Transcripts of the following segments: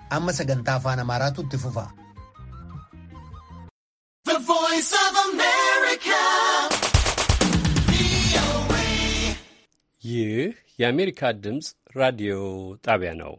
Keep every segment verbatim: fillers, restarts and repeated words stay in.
amma sagantaa afaan Amaaraatu itti fufa. The Voice of America. ይህ የአሜሪካ ድምፅ ራዲዮ ጣቢያ ነው።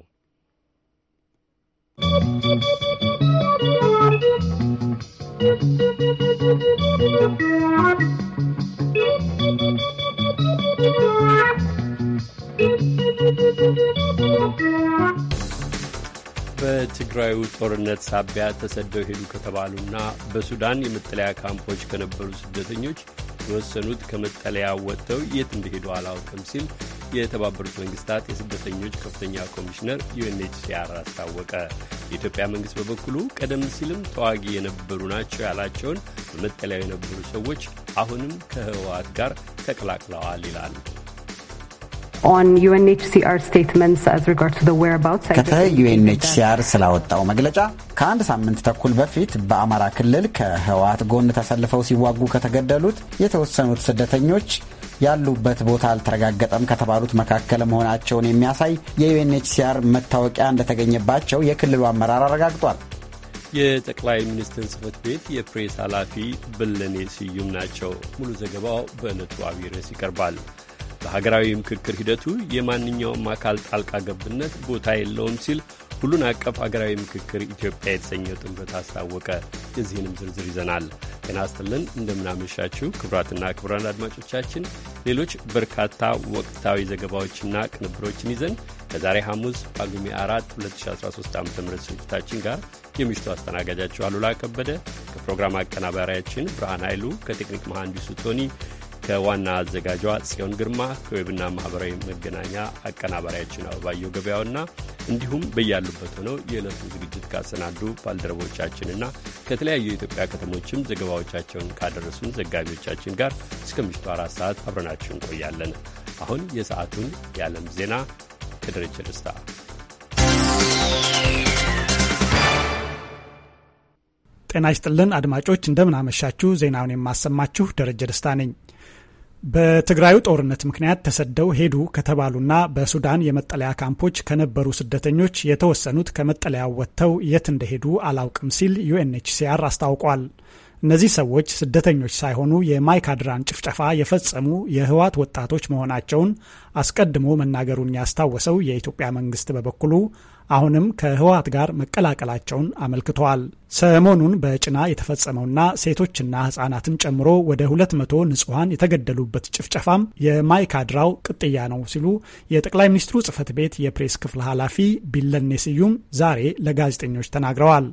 በትግራዩ ጦርነት ሳቢያ ተሰደው ሄዱ ከተባሉና በሱዳን የመጠለያ ካምፖች ከነበሩ ስደተኞች የወሰኑት ከመጠለያ ወጥተው የት እንደሄዱ አላውቅም ሲል የተባበሩት መንግስታት የስደተኞች ከፍተኛ ኮሚሽነር ዩኤንኤችሲአር አስታወቀ። የኢትዮጵያ መንግስት በበኩሉ ቀደም ሲልም ተዋጊ የነበሩ ናቸው ያላቸውን በመጠለያው የነበሩ ሰዎች አሁንም ከህወሓት ጋር ተቀላቅለዋል ይላል። On U N H C R statements as regards to the whereabouts ከዩኤንኤችሲአር ስላወጣው መግለጫ ከአንድ ሳምንት ተኩል በፊት በአማራ ክልል ከህወሓት ጎን ተሰልፈው ሲዋጉ ከተገደሉት የተወሰኑት ስደተኞች ያሉበት ቦታ አልተረጋገጠም ከተባሉት መካከል መሆናቸውን የሚያሳይ የዩኤንኤችሲአር መታወቂያ እንደተገኘባቸው የክልሉ አመራር አረጋግጧል። የጠቅላይ ሚኒስትር ጽሕፈት ቤት የፕሬስ ኃላፊ ብለኔ ስዩም ናቸው። ሙሉ ዘገባው በዕለቱ አብይ ርዕስ ይቀርባል። በሀገራዊ ምክክር ሂደቱ የማንኛውም አካል ጣልቃ ገብነት ቦታ የለውም ሲል ሁሉን አቀፍ ሀገራዊ ምክክር ኢትዮጵያ የተሰኘው ጥምረት አስታወቀ። የዚህንም ዝርዝር ይዘናል። ጤና ይስጥልን፣ እንደምናመሻችሁ ክቡራትና ክቡራን አድማጮቻችን ሌሎች በርካታ ወቅታዊ ዘገባዎችና ቅንብሮችን ይዘን ከዛሬ ሐሙስ ጳጉሜ አራት ሁለት ሺህ አስራ ሶስት ዓ ም ስርጭታችን ጋር የምሽቱ አስተናጋጃችሁ አሉላ ከበደ ከፕሮግራም አቀናባሪያችን ብርሃን ኃይሉ ከቴክኒክ መሐንዲሱ ቶኒ ከዋና አዘጋጇ ጽዮን ግርማ ከዌብና ማኅበራዊ መገናኛ አቀናባሪያችን አበባየው ገበያውና እንዲሁም በያሉበት ሆነው የዕለቱን ዝግጅት ካሰናዱ ባልደረቦቻችንና ከተለያዩ የኢትዮጵያ ከተሞችም ዘገባዎቻቸውን ካደረሱን ዘጋቢዎቻችን ጋር እስከ ምሽቱ አራት ሰዓት አብረናችሁ እንቆያለን። አሁን የሰዓቱን የዓለም ዜና ከደረጀ ደስታ። ጤና ይስጥልን አድማጮች፣ እንደምናመሻችሁ። ዜናውን የማሰማችሁ ደረጀ ደስታ ነኝ። በትግራዩ ጦርነት ምክንያት ተሰደው ሄዱ ከተባሉና በሱዳን የመጠለያ ካምፖች ከነበሩ ስደተኞች የተወሰኑት ከመጠለያው ወጥተው የት እንደሄዱ አላውቅም ሲል ዩኤንኤችሲአር አስታውቋል። እነዚህ ሰዎች ስደተኞች ሳይሆኑ የማይካድራን ጭፍጨፋ የፈጸሙ የህወሓት ወጣቶች መሆናቸውን አስቀድሞ መናገሩን ያስታወሰው የኢትዮጵያ መንግስት በበኩሉ አሁንም ከህወሓት ጋር መቀላቀላቸውን አመልክተዋል። ሰሞኑን በጭና የተፈጸመውና ሴቶችና ህጻናትን ጨምሮ ወደ ሁለት መቶ ንጹሐን የተገደሉበት ጭፍጨፋም የማይካድራው ቅጥያ ነው ሲሉ የጠቅላይ ሚኒስትሩ ጽህፈት ቤት የፕሬስ ክፍል ኃላፊ ቢለኔ ስዩም ዛሬ ለጋዜጠኞች ተናግረዋል።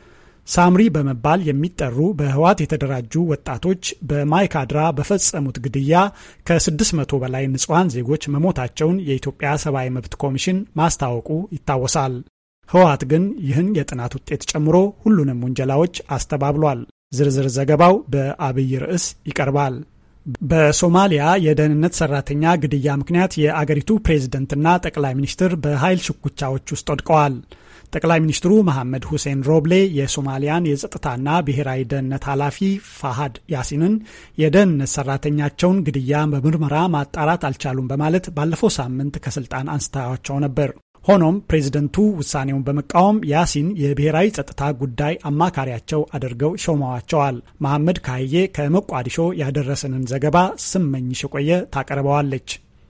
ሳምሪ በመባል የሚጠሩ በህወሓት የተደራጁ ወጣቶች በማይካድራ በፈጸሙት ግድያ ከስድስት መቶ በላይ ንጹሐን ዜጎች መሞታቸውን የኢትዮጵያ ሰብአዊ መብት ኮሚሽን ማስታወቁ ይታወሳል። ህወሓት ግን ይህን የጥናት ውጤት ጨምሮ ሁሉንም ውንጀላዎች አስተባብሏል። ዝርዝር ዘገባው በአብይ ርዕስ ይቀርባል። በሶማሊያ የደህንነት ሰራተኛ ግድያ ምክንያት የአገሪቱ ፕሬዝደንትና ጠቅላይ ሚኒስትር በኃይል ሽኩቻዎች ውስጥ ወድቀዋል። ጠቅላይ ሚኒስትሩ መሐመድ ሁሴን ሮብሌ የሶማሊያን የጸጥታና ብሔራዊ ደህንነት ኃላፊ ፋሃድ ያሲንን የደህንነት ሰራተኛቸውን ግድያ በምርመራ ማጣራት አልቻሉም በማለት ባለፈው ሳምንት ከስልጣን አንስተዋቸው ነበር። ሆኖም ፕሬዝደንቱ ውሳኔውን በመቃወም ያሲን የብሔራዊ ጸጥታ ጉዳይ አማካሪያቸው አድርገው ሾመዋቸዋል። መሐመድ ካዬ ከሞቃዲሾ ያደረሰንን ዘገባ ስመኝሽ ቆየ ታቀርበዋለች።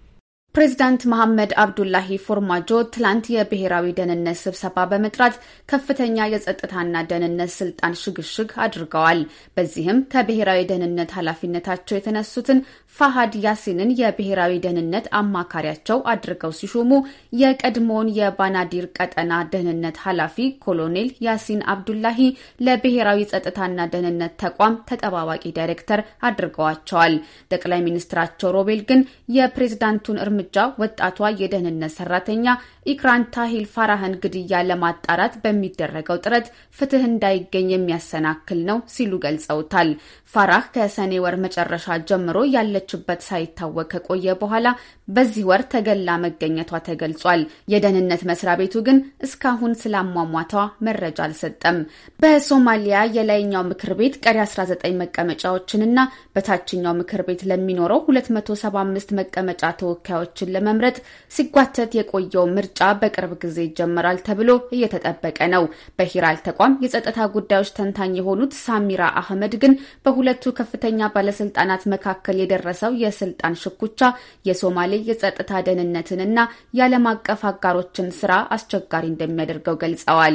ፕሬዚዳንት መሐመድ አብዱላሂ ፎርማጆ ትላንት የብሔራዊ ደህንነት ስብሰባ በመጥራት ከፍተኛ የጸጥታና ደህንነት ስልጣን ሽግሽግ አድርገዋል። በዚህም ከብሔራዊ ደህንነት ኃላፊነታቸው የተነሱትን ፋሃድ ያሲንን የብሔራዊ ደህንነት አማካሪያቸው አድርገው ሲሾሙ የቀድሞውን የባናዲር ቀጠና ደህንነት ኃላፊ ኮሎኔል ያሲን አብዱላሂ ለብሔራዊ ጸጥታና ደህንነት ተቋም ተጠባባቂ ዳይሬክተር አድርገዋቸዋል። ጠቅላይ ሚኒስትራቸው ሮቤል ግን የፕሬዝዳንቱን እርምጃ ወጣቷ የደህንነት ሰራተኛ ኢክራን ታሂል ፋራህን ግድያ ለማጣራት በሚደረገው ጥረት ፍትህ እንዳይገኝ የሚያሰናክል ነው ሲሉ ገልጸውታል። ፋራህ ከሰኔ ወር መጨረሻ ጀምሮ ያለችበት ሳይታወቅ ከቆየ በኋላ በዚህ ወር ተገላ መገኘቷ ተገልጿል። የደህንነት መስሪያ ቤቱ ግን እስካሁን ስላሟሟቷ መረጃ አልሰጠም። በሶማሊያ የላይኛው ምክር ቤት ቀሪ አስራ ዘጠኝ መቀመጫዎችንና በታችኛው ምክር ቤት ለሚኖረው ሁለት መቶ ሰባ አምስት መቀመጫ ተወካዮች ተወካዮችን ለመምረጥ ሲጓተት የቆየው ምርጫ በቅርብ ጊዜ ይጀምራል ተብሎ እየተጠበቀ ነው። በሂራል ተቋም የጸጥታ ጉዳዮች ተንታኝ የሆኑት ሳሚራ አህመድ ግን በሁለቱ ከፍተኛ ባለስልጣናት መካከል የደረሰው የስልጣን ሽኩቻ የሶማሌ የጸጥታ ደህንነትንና የዓለም አቀፍ አጋሮችን ስራ አስቸጋሪ እንደሚያደርገው ገልጸዋል።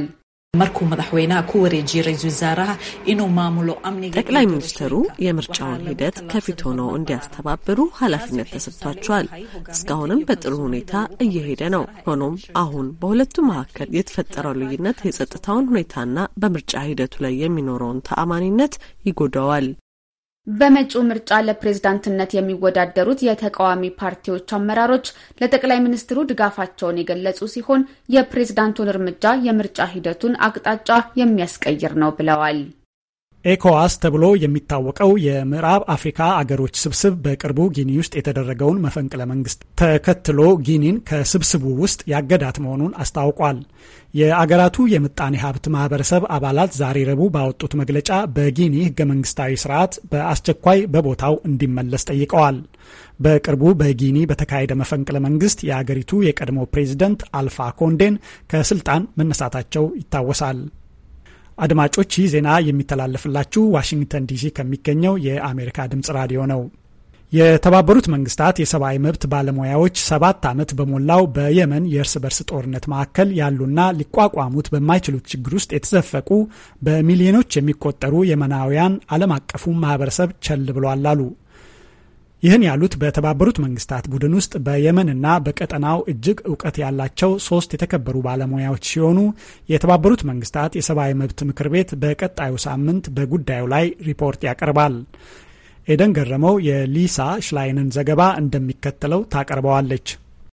ጠቅላይ ሚኒስትሩ የምርጫውን ሂደት ከፊት ሆነው እንዲያስተባብሩ ኃላፊነት ተሰጥቷቸዋል። እስካሁንም በጥሩ ሁኔታ እየሄደ ነው። ሆኖም አሁን በሁለቱ መካከል የተፈጠረው ልዩነት የጸጥታውን ሁኔታና በምርጫ ሂደቱ ላይ የሚኖረውን ተአማኒነት ይጎዳዋል። በመጪው ምርጫ ለፕሬዝዳንትነት የሚወዳደሩት የተቃዋሚ ፓርቲዎች አመራሮች ለጠቅላይ ሚኒስትሩ ድጋፋቸውን የገለጹ ሲሆን የፕሬዝዳንቱን እርምጃ የምርጫ ሂደቱን አቅጣጫ የሚያስቀይር ነው ብለዋል። ኤኮዋስ ተብሎ የሚታወቀው የምዕራብ አፍሪካ አገሮች ስብስብ በቅርቡ ጊኒ ውስጥ የተደረገውን መፈንቅለ መንግስት ተከትሎ ጊኒን ከስብስቡ ውስጥ ያገዳት መሆኑን አስታውቋል። የአገራቱ የምጣኔ ሀብት ማህበረሰብ አባላት ዛሬ ረቡዕ ባወጡት መግለጫ በጊኒ ህገ መንግስታዊ ስርዓት በአስቸኳይ በቦታው እንዲመለስ ጠይቀዋል። በቅርቡ በጊኒ በተካሄደ መፈንቅለ መንግስት የአገሪቱ የቀድሞ ፕሬዝደንት አልፋ ኮንዴን ከስልጣን መነሳታቸው ይታወሳል። አድማጮች ይህ ዜና የሚተላለፍላችሁ ዋሽንግተን ዲሲ ከሚገኘው የአሜሪካ ድምጽ ራዲዮ ነው። የተባበሩት መንግስታት የሰብአዊ መብት ባለሙያዎች ሰባት ዓመት በሞላው በየመን የእርስ በርስ ጦርነት መካከል ያሉና ሊቋቋሙት በማይችሉት ችግር ውስጥ የተዘፈቁ በሚሊዮኖች የሚቆጠሩ የመናውያን ዓለም አቀፉ ማህበረሰብ ቸል ብሏል አሉ። ይህን ያሉት በተባበሩት መንግስታት ቡድን ውስጥ በየመንና በቀጠናው እጅግ እውቀት ያላቸው ሶስት የተከበሩ ባለሙያዎች ሲሆኑ የተባበሩት መንግስታት የሰብአዊ መብት ምክር ቤት በቀጣዩ ሳምንት በጉዳዩ ላይ ሪፖርት ያቀርባል። ኤደን ገረመው የሊሳ ሽላይንን ዘገባ እንደሚከተለው ታቀርበዋለች።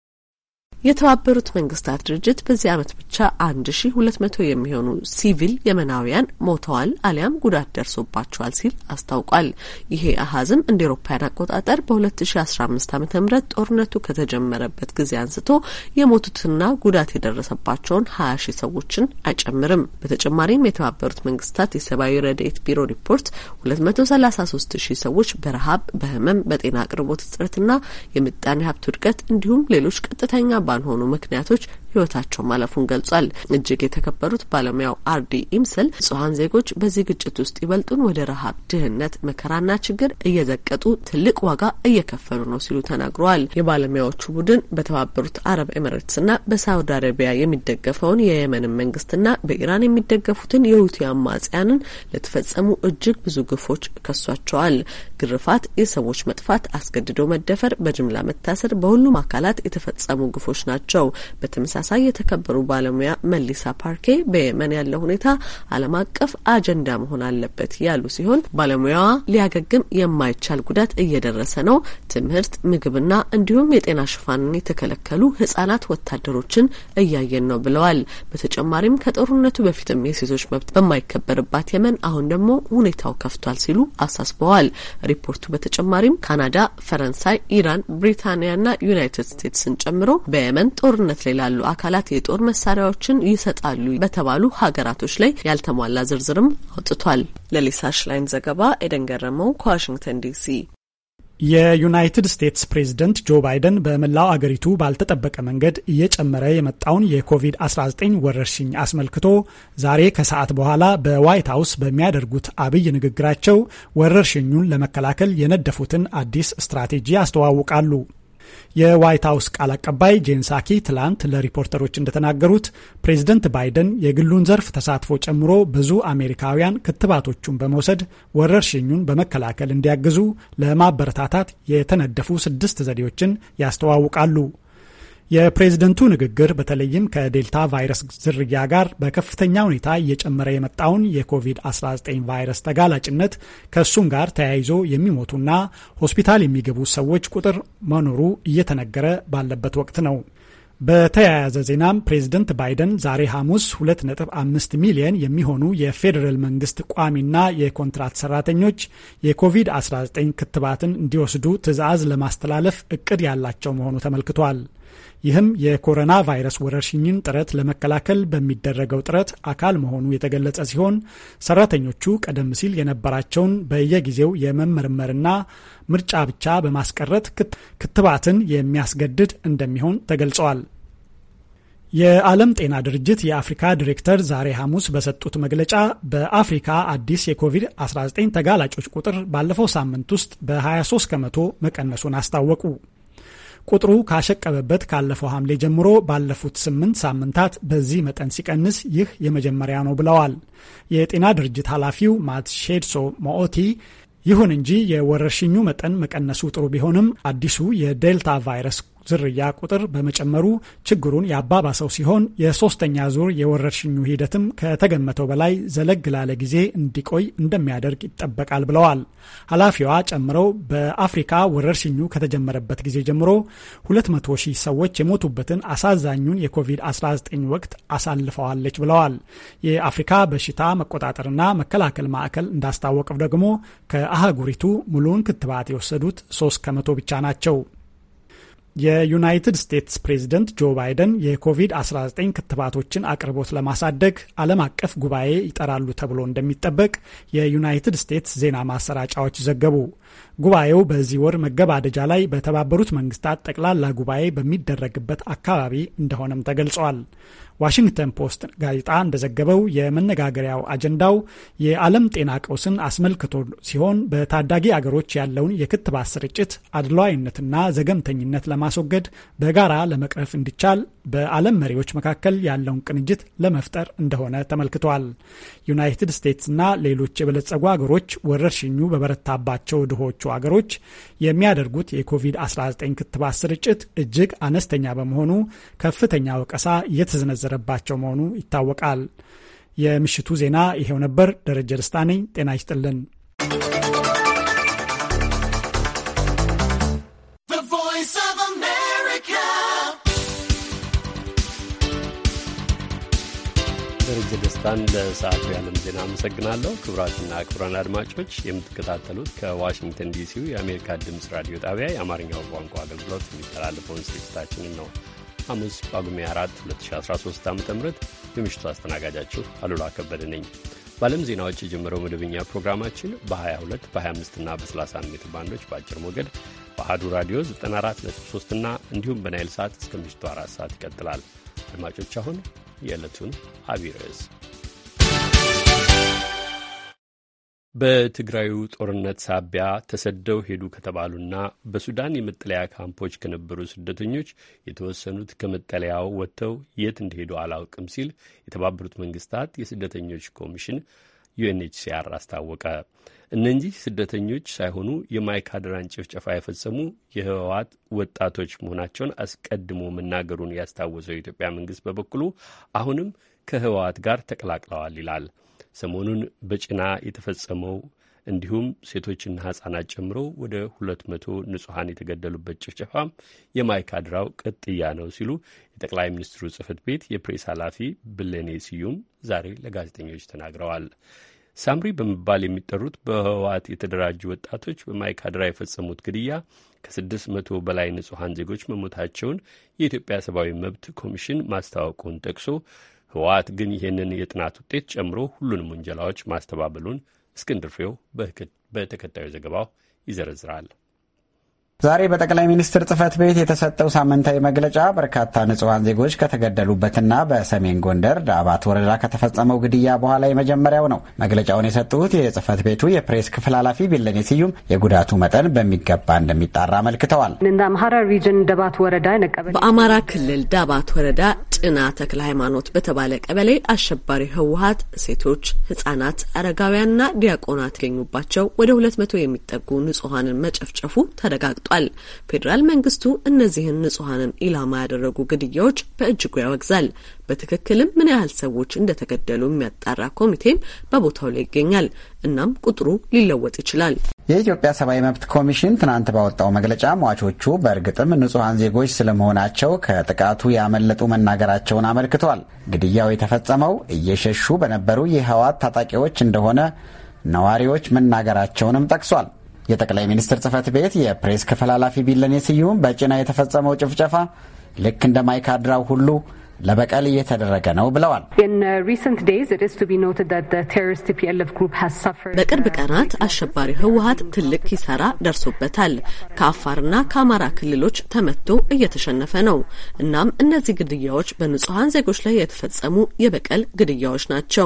የተባበሩት መንግስታት ድርጅት በዚህ ዓመት ብቻ አንድ ሺ ሁለት መቶ የሚሆኑ ሲቪል የመናውያን ሞተዋል አሊያም ጉዳት ደርሶባቸዋል ሲል አስታውቋል። ይሄ አሃዝም እንደ አውሮፓውያን አቆጣጠር በ2015 ዓመተ ምህረት ጦርነቱ ከተጀመረበት ጊዜ አንስቶ የሞቱትና ጉዳት የደረሰባቸውን ሀያ ሺህ ሰዎችን አይጨምርም። በተጨማሪም የተባበሩት መንግስታት የሰብአዊ ረድኤት ቢሮ ሪፖርት ሁለት መቶ ሰላሳ ሶስት ሺህ ሰዎች በረሃብ፣ በህመም፣ በጤና አቅርቦት እጥረትና የምጣኔ ሀብት ውድቀት እንዲሁም ሌሎች ቀጥተኛ ባልሆኑ ምክንያቶች ህይወታቸው ማለፉን ገልጿል። እጅግ የተከበሩት ባለሙያው አርዲ ኢምሰል ንጹሃን ዜጎች በዚህ ግጭት ውስጥ ይበልጡን ወደ ረሃብ፣ ድህነት፣ መከራና ችግር እየዘቀጡ ትልቅ ዋጋ እየከፈሉ ነው ሲሉ ተናግረዋል። የባለሙያዎቹ ቡድን በተባበሩት አረብ ኤሚሬትስና በሳውዲ አረቢያ የሚደገፈውን የየመን መንግስትና በኢራን የሚደገፉትን የሁቲ አማጽያንን ለተፈጸሙ እጅግ ብዙ ግፎች ከሷቸዋል። ግርፋት፣ የሰዎች መጥፋት፣ አስገድዶ መደፈር፣ በጅምላ መታሰር በሁሉም አካላት የተፈጸሙ ግፎች ናቸው። በተመሳሳይ የተከበሩ ባለሙያ መሊሳ ፓርኬ በየመን ያለው ሁኔታ ዓለም አቀፍ አጀንዳ መሆን አለበት ያሉ ሲሆን ባለሙያዋ ሊያገግም የማይቻል ጉዳት እየደረሰ ነው፣ ትምህርት፣ ምግብና እንዲሁም የጤና ሽፋንን የተከለከሉ ህጻናት ወታደሮችን እያየን ነው ብለዋል። በተጨማሪም ከጦርነቱ በፊትም የሴቶች መብት በማይከበርባት የመን አሁን ደግሞ ሁኔታው ከፍቷል ሲሉ አሳስበዋል። ሪፖርቱ በተጨማሪም ካናዳ፣ ፈረንሳይ፣ ኢራን፣ ብሪታንያና ዩናይትድ ስቴትስን ጨምሮ በየመን ጦርነት ላይ ላሉ አካላት የጦር መሳሪያዎችን ይሰጣሉ በተባሉ ሀገራቶች ላይ ያልተሟላ ዝርዝርም አውጥቷል። ለሊሳ ሽላይን ዘገባ ኤደን ገረመው ከዋሽንግተን ዲሲ። የዩናይትድ ስቴትስ ፕሬዝደንት ጆ ባይደን በመላው አገሪቱ ባልተጠበቀ መንገድ እየጨመረ የመጣውን የኮቪድ አስራ ዘጠኝ ወረርሽኝ አስመልክቶ ዛሬ ከሰዓት በኋላ በዋይት ሀውስ በሚያደርጉት አብይ ንግግራቸው ወረርሽኙን ለመከላከል የነደፉትን አዲስ ስትራቴጂ ያስተዋውቃሉ። የዋይት ሀውስ ቃል አቀባይ ጄን ሳኪ ትላንት ለሪፖርተሮች እንደተናገሩት ፕሬዝደንት ባይደን የግሉን ዘርፍ ተሳትፎ ጨምሮ ብዙ አሜሪካውያን ክትባቶቹን በመውሰድ ወረርሽኙን በመከላከል እንዲያግዙ ለማበረታታት የተነደፉ ስድስት ዘዴዎችን ያስተዋውቃሉ። የፕሬዝደንቱ ንግግር በተለይም ከዴልታ ቫይረስ ዝርያ ጋር በከፍተኛ ሁኔታ እየጨመረ የመጣውን የኮቪድ አስራ ዘጠኝ ቫይረስ ተጋላጭነት ከሱም ጋር ተያይዞ የሚሞቱና ሆስፒታል የሚገቡ ሰዎች ቁጥር መኖሩ እየተነገረ ባለበት ወቅት ነው። በተያያዘ ዜናም ፕሬዝደንት ባይደን ዛሬ ሐሙስ ሁለት ነጥብ አምስት ሚሊዮን የሚሆኑ የፌዴራል መንግስት ቋሚና የኮንትራት ሰራተኞች የኮቪድ አስራ ዘጠኝ ክትባትን እንዲወስዱ ትዕዛዝ ለማስተላለፍ እቅድ ያላቸው መሆኑ ተመልክቷል። ይህም የኮሮና ቫይረስ ወረርሽኝን ጥረት ለመከላከል በሚደረገው ጥረት አካል መሆኑ የተገለጸ ሲሆን ሰራተኞቹ ቀደም ሲል የነበራቸውን በየጊዜው የመመርመርና ምርጫ ብቻ በማስቀረት ክትባትን የሚያስገድድ እንደሚሆን ተገልጸዋል። የዓለም ጤና ድርጅት የአፍሪካ ዲሬክተር ዛሬ ሐሙስ በሰጡት መግለጫ በአፍሪካ አዲስ የኮቪድ አስራ ዘጠኝ ተጋላጮች ቁጥር ባለፈው ሳምንት ውስጥ በ23 ከመቶ መቀነሱን አስታወቁ። ቁጥሩ ካሸቀበበት ካለፈው ሐምሌ ጀምሮ ባለፉት ስምንት ሳምንታት በዚህ መጠን ሲቀንስ ይህ የመጀመሪያ ነው ብለዋል። የጤና ድርጅት ኃላፊው ማትሼድሶ ሞኦቲ ይሁን እንጂ የወረርሽኙ መጠን መቀነሱ ጥሩ ቢሆንም አዲሱ የዴልታ ቫይረስ ዝርያ ቁጥር በመጨመሩ ችግሩን ያባባሰው ሲሆን የሶስተኛ ዙር የወረርሽኙ ሂደትም ከተገመተው በላይ ዘለግ ላለ ጊዜ እንዲቆይ እንደሚያደርግ ይጠበቃል ብለዋል። ኃላፊዋ ጨምረው በአፍሪካ ወረርሽኙ ከተጀመረበት ጊዜ ጀምሮ ሁለት መቶ ሺህ ሰዎች የሞቱበትን አሳዛኙን የኮቪድ አስራ ዘጠኝ ወቅት አሳልፈዋለች ብለዋል። የአፍሪካ በሽታ መቆጣጠርና መከላከል ማዕከል እንዳስታወቀው ደግሞ ከአህጉሪቱ ሙሉውን ክትባት የወሰዱት ሶስት ከመቶ ብቻ ናቸው። የዩናይትድ ስቴትስ ፕሬዝደንት ጆ ባይደን የኮቪድ አስራ ዘጠኝ ክትባቶችን አቅርቦት ለማሳደግ ዓለም አቀፍ ጉባኤ ይጠራሉ ተብሎ እንደሚጠበቅ የዩናይትድ ስቴትስ ዜና ማሰራጫዎች ዘገቡ። ጉባኤው በዚህ ወር መገባደጃ ላይ በተባበሩት መንግስታት ጠቅላላ ጉባኤ በሚደረግበት አካባቢ እንደሆነም ተገልጿል። ዋሽንግተን ፖስት ጋዜጣ እንደዘገበው የመነጋገሪያው አጀንዳው የዓለም ጤና ቀውስን አስመልክቶ ሲሆን በታዳጊ አገሮች ያለውን የክትባት ስርጭት አድሏዊነትና ዘገምተኝነት ለማስወገድ በጋራ ለመቅረፍ እንዲቻል በዓለም መሪዎች መካከል ያለውን ቅንጅት ለመፍጠር እንደሆነ ተመልክቷል። ዩናይትድ ስቴትስና ሌሎች የበለጸጉ አገሮች ወረርሽኙ በበረታባቸው ድሆቹ አገሮች የሚያደርጉት የኮቪድ አስራ ዘጠኝ ክትባት ስርጭት እጅግ አነስተኛ በመሆኑ ከፍተኛ ወቀሳ እየተዘነዘረባቸው መሆኑ ይታወቃል። የምሽቱ ዜና ይሄው ነበር። ደረጀ ደስታ ነኝ። ጤና ይስጥልን። ደረጀ ደስታን ለሰዓቱ የዓለም ዜና አመሰግናለሁ። ክቡራትና ክቡራን አድማጮች የምትከታተሉት ከዋሽንግተን ዲሲው የአሜሪካ ድምፅ ራዲዮ ጣቢያ የአማርኛው ቋንቋ አገልግሎት የሚተላለፈውን ስርጭታችንን ነው። ሐሙስ ጳጉሜ አራት ሁለት ሺህ አስራ ሶስት ዓ ም የምሽቱ አስተናጋጃችሁ አሉላ ከበደ ነኝ። በዓለም ዜናዎች የጀመረው መደበኛ ፕሮግራማችን በ22 በ25 እና በ31 ሜትር ባንዶች በአጭር ሞገድ በአሃዱ ራዲዮ ዘጠና አራት ነጥብ ሶስት እና እንዲሁም በናይል ሰዓት እስከ ምሽቱ አራት ሰዓት ይቀጥላል። አድማጮች አሁን የዕለቱን አብይ ርዕስ። በትግራዩ ጦርነት ሳቢያ ተሰደው ሄዱ ከተባሉና በሱዳን የመጠለያ ካምፖች ከነበሩ ስደተኞች የተወሰኑት ከመጠለያው ወጥተው የት እንደሄዱ አላውቅም ሲል የተባበሩት መንግስታት የስደተኞች ኮሚሽን ዩኤንኤችሲአር አስታወቀ። እነዚህ ስደተኞች ሳይሆኑ የማይካድራን ጭፍጨፋ የፈጸሙ የህወሓት ወጣቶች መሆናቸውን አስቀድሞ መናገሩን ያስታወሰው የኢትዮጵያ መንግስት በበኩሉ አሁንም ከህወሓት ጋር ተቀላቅለዋል ይላል። ሰሞኑን በጭና የተፈጸመው እንዲሁም ሴቶችና ህጻናት ጨምሮ ወደ ሁለት መቶ ንጹሐን የተገደሉበት ጭፍጨፋም የማይካድራው ቅጥያ ነው ሲሉ የጠቅላይ ሚኒስትሩ ጽህፈት ቤት የፕሬስ ኃላፊ ብለኔ ስዩም ዛሬ ለጋዜጠኞች ተናግረዋል። ሳምሪ በመባል የሚጠሩት በህወሓት የተደራጁ ወጣቶች በማይካድራ የፈጸሙት ግድያ ከስድስት መቶ በላይ ንጹሐን ዜጎች መሞታቸውን የኢትዮጵያ ሰብአዊ መብት ኮሚሽን ማስታወቁን ጠቅሶ ህወሓት ግን ይህንን የጥናት ውጤት ጨምሮ ሁሉንም ውንጀላዎች ማስተባበሉን እስክንድር ፍሬው በተከታዩ ዘገባው ይዘረዝራል። ዛሬ በጠቅላይ ሚኒስትር ጽህፈት ቤት የተሰጠው ሳምንታዊ መግለጫ በርካታ ንጹሐን ዜጎች ከተገደሉበትና በሰሜን ጎንደር ዳባት ወረዳ ከተፈጸመው ግድያ በኋላ የመጀመሪያው ነው። መግለጫውን የሰጡት የጽህፈት ቤቱ የፕሬስ ክፍል ኃላፊ ቢለኔ ስዩም የጉዳቱ መጠን በሚገባ እንደሚጣራ አመልክተዋል። በአማራ ክልል ዳባት ወረዳ ጭና ተክለ ሃይማኖት በተባለ ቀበሌ አሸባሪ ህወሓት ሴቶች፣ ህጻናት፣ አረጋውያንና ዲያቆናት ይገኙባቸው ወደ ሁለት መቶ የሚጠጉ ንጹሐንን መጨፍጨፉ ተረጋግጧል። ፌዴራል መንግስቱ እነዚህን ንጹሐንን ኢላማ ያደረጉ ግድያዎች በእጅጉ ያወግዛል። በትክክልም ምን ያህል ሰዎች እንደተገደሉ የሚያጣራ ኮሚቴም በቦታው ላይ ይገኛል። እናም ቁጥሩ ሊለወጥ ይችላል። የኢትዮጵያ ሰብአዊ መብት ኮሚሽን ትናንት ባወጣው መግለጫ ሟቾቹ በእርግጥም ንጹሐን ዜጎች ስለመሆናቸው ከጥቃቱ ያመለጡ መናገራቸውን አመልክቷል። ግድያው የተፈጸመው እየሸሹ በነበሩ የህወሓት ታጣቂዎች እንደሆነ ነዋሪዎች መናገራቸውንም ጠቅሷል። የጠቅላይ ሚኒስትር ጽህፈት ቤት የፕሬስ ክፍል ኃላፊ ቢለኔ ስዩም በጭና የተፈጸመው ጭፍጨፋ ልክ እንደ ማይካድራው ሁሉ ለበቀል እየተደረገ ነው ብለዋል። በቅርብ ቀናት አሸባሪ ህወሓት ትልቅ ኪሳራ ደርሶበታል። ከአፋርና ከአማራ ክልሎች ተመቶ እየተሸነፈ ነው። እናም እነዚህ ግድያዎች በንጹሃን ዜጎች ላይ የተፈጸሙ የበቀል ግድያዎች ናቸው።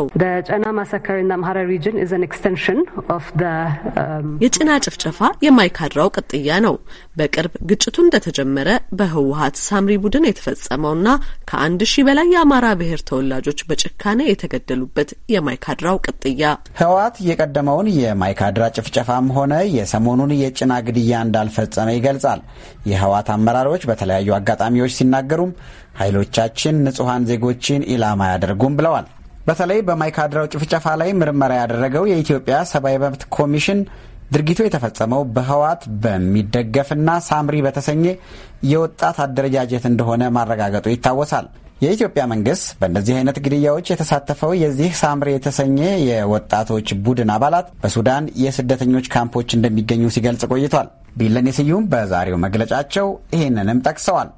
የጭና ጭፍጨፋ የማይካድራው ቅጥያ ነው። በቅርብ ግጭቱ እንደተጀመረ በህወሓት ሳምሪ ቡድን የተፈጸመውና ከአንድ ሺህ በላይ የአማራ ብሔር ተወላጆች በጭካኔ የተገደሉበት የማይካድራው ቅጥያ ህወሓት የቀደመውን የማይካድራ ጭፍጨፋም ሆነ የሰሞኑን የጭና ግድያ እንዳልፈጸመ ይገልጻል። የህወሓት አመራሮች በተለያዩ አጋጣሚዎች ሲናገሩም ኃይሎቻችን ንጹሃን ዜጎችን ኢላማ ያደርጉም ብለዋል። በተለይ በማይካድራው ጭፍጨፋ ላይ ምርመራ ያደረገው የኢትዮጵያ ሰብአዊ መብት ኮሚሽን ድርጊቱ የተፈጸመው በህወሓት በሚደገፍና ሳምሪ በተሰኘ የወጣት አደረጃጀት እንደሆነ ማረጋገጡ ይታወሳል። የኢትዮጵያ መንግስት በእነዚህ አይነት ግድያዎች የተሳተፈው የዚህ ሳምሪ የተሰኘ የወጣቶች ቡድን አባላት በሱዳን የስደተኞች ካምፖች እንደሚገኙ ሲገልጽ ቆይቷል። ቢለኔ ስዩም በዛሬው መግለጫቸው ይህንንም ጠቅሰዋል።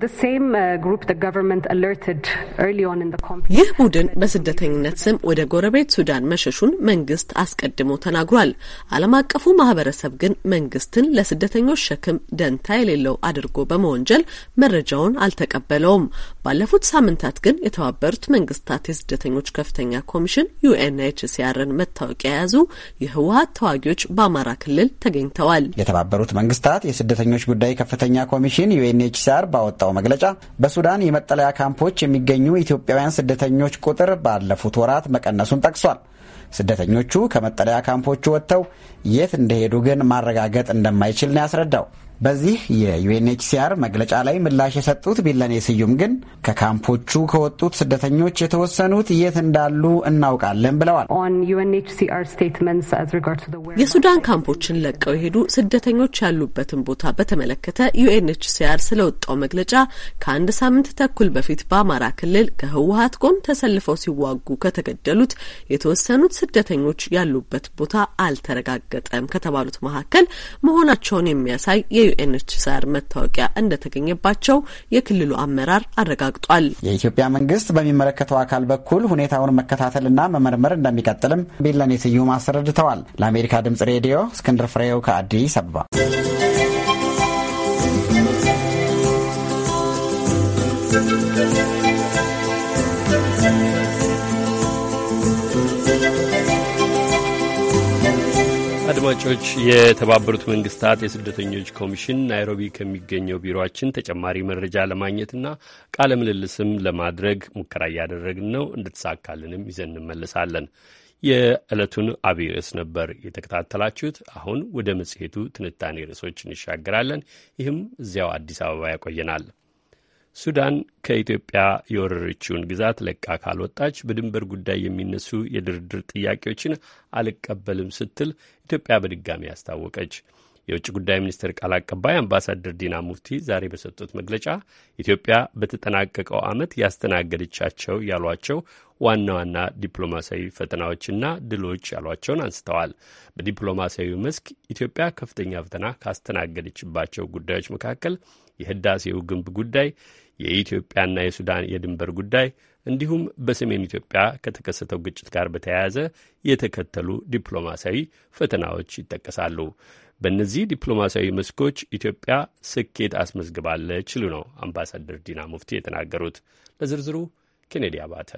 ይህ ቡድን በስደተኝነት ስም ወደ ጎረቤት ሱዳን መሸሹን መንግስት አስቀድሞ ተናግሯል። ዓለም አቀፉ ማህበረሰብ ግን መንግስትን ለስደተኞች ሸክም ደንታ የሌለው አድርጎ በመወንጀል መረጃውን አልተቀበለውም። ባለፉት ሳምንታት ግን የተባበሩት መንግስታት የስደተኞች ከፍተኛ ኮሚሽን ዩኤንኤችሲአርን መታወቂያ የያዙ የህወሓት ተዋጊዎች በአማራ ክልል ተገኝተዋል። የተባበሩት መንግስታት የስደተኞች ጉዳይ ከፍተኛ ኮሚሽን ዩኤንኤችሲአር ባወጣው መግለጫ በሱዳን የመጠለያ ካምፖች የሚገኙ ኢትዮጵያውያን ስደተኞች ቁጥር ባለፉት ወራት መቀነሱን ጠቅሷል። ስደተኞቹ ከመጠለያ ካምፖቹ ወጥተው የት እንደሄዱ ግን ማረጋገጥ እንደማይችል ነው ያስረዳው። በዚህ የዩኤንኤችሲአር መግለጫ ላይ ምላሽ የሰጡት ቢለኔ ስዩም ግን ከካምፖቹ ከወጡት ስደተኞች የተወሰኑት የት እንዳሉ እናውቃለን ብለዋል። የሱዳን ካምፖችን ለቀው የሄዱ ስደተኞች ያሉበትን ቦታ በተመለከተ ዩኤንኤችሲአር ስለወጣው መግለጫ ከአንድ ሳምንት ተኩል በፊት በአማራ ክልል ከህወሓት ጎን ተሰልፈው ሲዋጉ ከተገደሉት የተወሰኑት ስደተኞች ያሉበት ቦታ አልተረጋገጠም ከተባሉት መካከል መሆናቸውን የሚያሳይ የዩኤንኤችሲአር መታወቂያ እንደተገኘባቸው የክልሉ አመራር አረጋግጧል። የኢትዮጵያ መንግስት በሚመለከተው አካል በኩል ሁኔታውን መከታተልና መመርመር እንደሚቀጥልም ቢለኔ ስዩም አስረድተዋል። ለአሜሪካ ድምጽ ሬዲዮ እስክንድር ፍሬው ከአዲስ አበባ። አድማጮች፣ የተባበሩት መንግስታት የስደተኞች ኮሚሽን ናይሮቢ ከሚገኘው ቢሮአችን ተጨማሪ መረጃ ለማግኘትና ቃለ ምልልስም ለማድረግ ሙከራ እያደረግን ነው። እንድትሳካልንም ይዘን እንመለሳለን። የዕለቱን አብይ ርዕስ ነበር የተከታተላችሁት። አሁን ወደ መጽሔቱ ትንታኔ ርዕሶች እንሻገራለን። ይህም እዚያው አዲስ አበባ ያቆየናል። ሱዳን ከኢትዮጵያ የወረረችውን ግዛት ለቃ ካልወጣች በድንበር ጉዳይ የሚነሱ የድርድር ጥያቄዎችን አልቀበልም ስትል ኢትዮጵያ በድጋሚ አስታወቀች። የውጭ ጉዳይ ሚኒስቴር ቃል አቀባይ አምባሳደር ዲና ሙፍቲ ዛሬ በሰጡት መግለጫ ኢትዮጵያ በተጠናቀቀው ዓመት ያስተናገደቻቸው ያሏቸው ዋና ዋና ዲፕሎማሲያዊ ፈተናዎችና ድሎች ያሏቸውን አንስተዋል። በዲፕሎማሲያዊ መስክ ኢትዮጵያ ከፍተኛ ፈተና ካስተናገደችባቸው ጉዳዮች መካከል የህዳሴው ግንብ ጉዳይ፣ የኢትዮጵያና የሱዳን የድንበር ጉዳይ እንዲሁም በሰሜን ኢትዮጵያ ከተከሰተው ግጭት ጋር በተያያዘ የተከተሉ ዲፕሎማሲያዊ ፈተናዎች ይጠቀሳሉ። በእነዚህ ዲፕሎማሲያዊ መስኮች ኢትዮጵያ ስኬት አስመዝግባለች ሲሉ ነው አምባሳደር ዲና ሙፍቲ የተናገሩት። ለዝርዝሩ ኬኔዲ አባተ።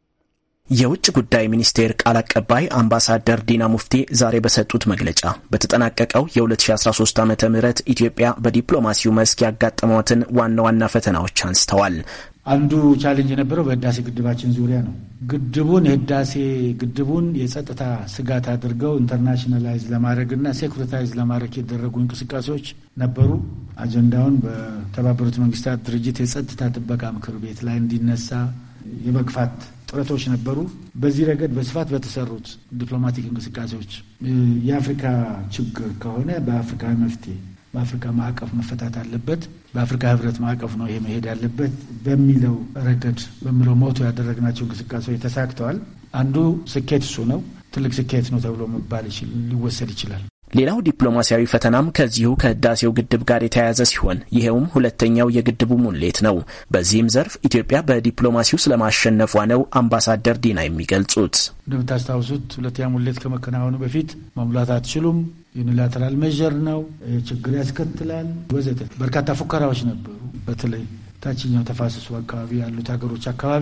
የውጭ ጉዳይ ሚኒስቴር ቃል አቀባይ አምባሳደር ዲና ሙፍቲ ዛሬ በሰጡት መግለጫ በተጠናቀቀው የ2013 ዓመተ ምህረት ኢትዮጵያ በዲፕሎማሲው መስክ ያጋጠሟትን ዋና ዋና ፈተናዎች አንስተዋል። አንዱ ቻሌንጅ የነበረው በህዳሴ ግድባችን ዙሪያ ነው። ግድቡን የህዳሴ ግድቡን የጸጥታ ስጋት አድርገው ኢንተርናሽናላይዝ ለማድረግና ሴኩሪታይዝ ለማድረግ የተደረጉ እንቅስቃሴዎች ነበሩ። አጀንዳውን በተባበሩት መንግስታት ድርጅት የጸጥታ ጥበቃ ምክር ቤት ላይ እንዲነሳ የመግፋት ጥረቶች ነበሩ። በዚህ ረገድ በስፋት በተሰሩት ዲፕሎማቲክ እንቅስቃሴዎች የአፍሪካ ችግር ከሆነ በአፍሪካ መፍትሄ በአፍሪካ ማዕቀፍ መፈታት አለበት፣ በአፍሪካ ህብረት ማዕቀፍ ነው ይሄ መሄድ ያለበት በሚለው ረገድ በሚለው ሞቶ ያደረግናቸው እንቅስቃሴዎች ተሳክተዋል። አንዱ ስኬት እሱ ነው። ትልቅ ስኬት ነው ተብሎ መባል ሊወሰድ ይችላል። ሌላው ዲፕሎማሲያዊ ፈተናም ከዚሁ ከህዳሴው ግድብ ጋር የተያያዘ ሲሆን ይሄውም ሁለተኛው የግድቡ ሙሌት ነው። በዚህም ዘርፍ ኢትዮጵያ በዲፕሎማሲው ስለማሸነፏ ነው አምባሳደር ዲና የሚገልጹት። እንደምታስታውሱት ሁለተኛ ሙሌት ከመከናወኑ በፊት መሙላት አትችሉም፣ ዩኒላተራል ሜዠር ነው፣ ችግር ያስከትላል ወዘተ በርካታ ፉከራዎች ነበሩ። በተለይ ታችኛው ተፋሰሱ አካባቢ ያሉት ሀገሮች አካባቢ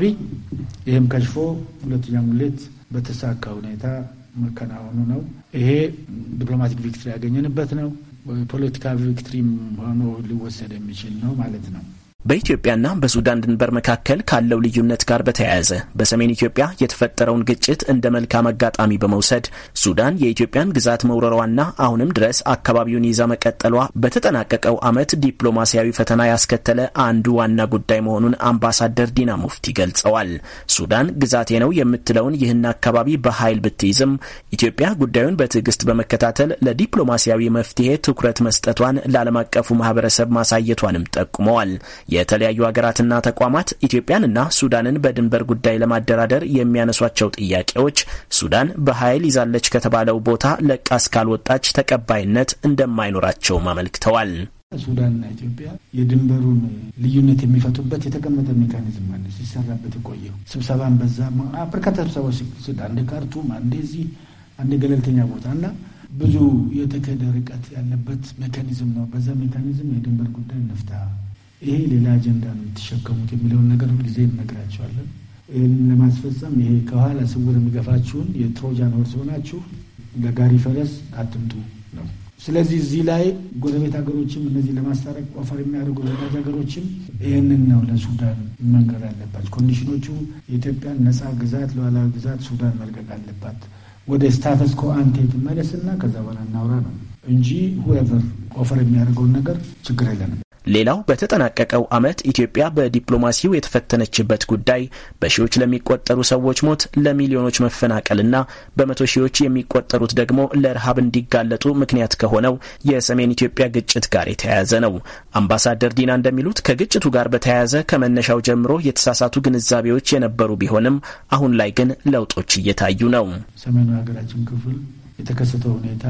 ይህም ከሽፎ ሁለተኛ ሙሌት በተሳካ ሁኔታ መከናወኑ ነው። ይሄ ዲፕሎማቲክ ቪክትሪ ያገኘንበት ነው። ፖለቲካ ቪክትሪም ሆኖ ሊወሰድ የሚችል ነው ማለት ነው። በኢትዮጵያና በሱዳን ድንበር መካከል ካለው ልዩነት ጋር በተያያዘ በሰሜን ኢትዮጵያ የተፈጠረውን ግጭት እንደ መልካም አጋጣሚ በመውሰድ ሱዳን የኢትዮጵያን ግዛት መውረሯና አሁንም ድረስ አካባቢውን ይዛ መቀጠሏ በተጠናቀቀው ዓመት ዲፕሎማሲያዊ ፈተና ያስከተለ አንዱ ዋና ጉዳይ መሆኑን አምባሳደር ዲና ሙፍቲ ገልጸዋል። ሱዳን ግዛቴ ነው የምትለውን ይህን አካባቢ በኃይል ብትይዝም ኢትዮጵያ ጉዳዩን በትዕግስት በመከታተል ለዲፕሎማሲያዊ መፍትሄ ትኩረት መስጠቷን ለዓለም አቀፉ ማህበረሰብ ማሳየቷንም ጠቁመዋል። የተለያዩ ሀገራትና ተቋማት ኢትዮጵያንና ሱዳንን በድንበር ጉዳይ ለማደራደር የሚያነሷቸው ጥያቄዎች ሱዳን በኃይል ይዛለች ከተባለው ቦታ ለቃ እስካልወጣች ተቀባይነት እንደማይኖራቸውም አመልክተዋል። ሱዳንና ኢትዮጵያ የድንበሩን ልዩነት የሚፈቱበት የተቀመጠ ሜካኒዝም አለ ሲሰራበት የቆየው። ስብሰባን በዛ በርካታ ስብሰባዎች አንዴ ካርቱም፣ አንዴ እዚህ፣ አንዴ ገለልተኛ ቦታና ብዙ የተከደ ርቀት ያለበት ሜካኒዝም ነው። በዛ ሜካኒዝም የድንበር ጉዳይ እንፍታ፣ ይሄ ሌላ አጀንዳ ነው የምትሸከሙት የሚለውን ነገር ሁልጊዜ እንነግራቸዋለን። ይህን ለማስፈጸም ይሄ ከኋላ ስውር የሚገፋችሁን የትሮጃን ሆርስ ሆናችሁ ለጋሪ ፈረስ አትምጡ ነው። ስለዚህ እዚህ ላይ ጎረቤት ሀገሮችም እነዚህ ለማስታረቅ ኦፈር የሚያደርጉ ጎረቤት ሀገሮችም ይህንን ነው ለሱዳን መንገር አለባቸው። ኮንዲሽኖቹ የኢትዮጵያን ነጻ ግዛት ሉዓላዊ ግዛት ሱዳን መልቀቅ አለባት፣ ወደ ስታተስ ኮ አንቴ ትመለስና ከዛ በኋላ እናውራ ነው እንጂ ሁኤቨር ኦፈር የሚያደርገውን ነገር ችግር የለንም። ሌላው በተጠናቀቀው ዓመት ኢትዮጵያ በዲፕሎማሲው የተፈተነችበት ጉዳይ በሺዎች ለሚቆጠሩ ሰዎች ሞት፣ ለሚሊዮኖች መፈናቀልና በመቶ ሺዎች የሚቆጠሩት ደግሞ ለረሃብ እንዲጋለጡ ምክንያት ከሆነው የሰሜን ኢትዮጵያ ግጭት ጋር የተያያዘ ነው። አምባሳደር ዲና እንደሚሉት ከግጭቱ ጋር በተያያዘ ከመነሻው ጀምሮ የተሳሳቱ ግንዛቤዎች የነበሩ ቢሆንም አሁን ላይ ግን ለውጦች እየታዩ ነው። ሰሜኑ ሀገራችን ክፍል የተከሰተው ሁኔታ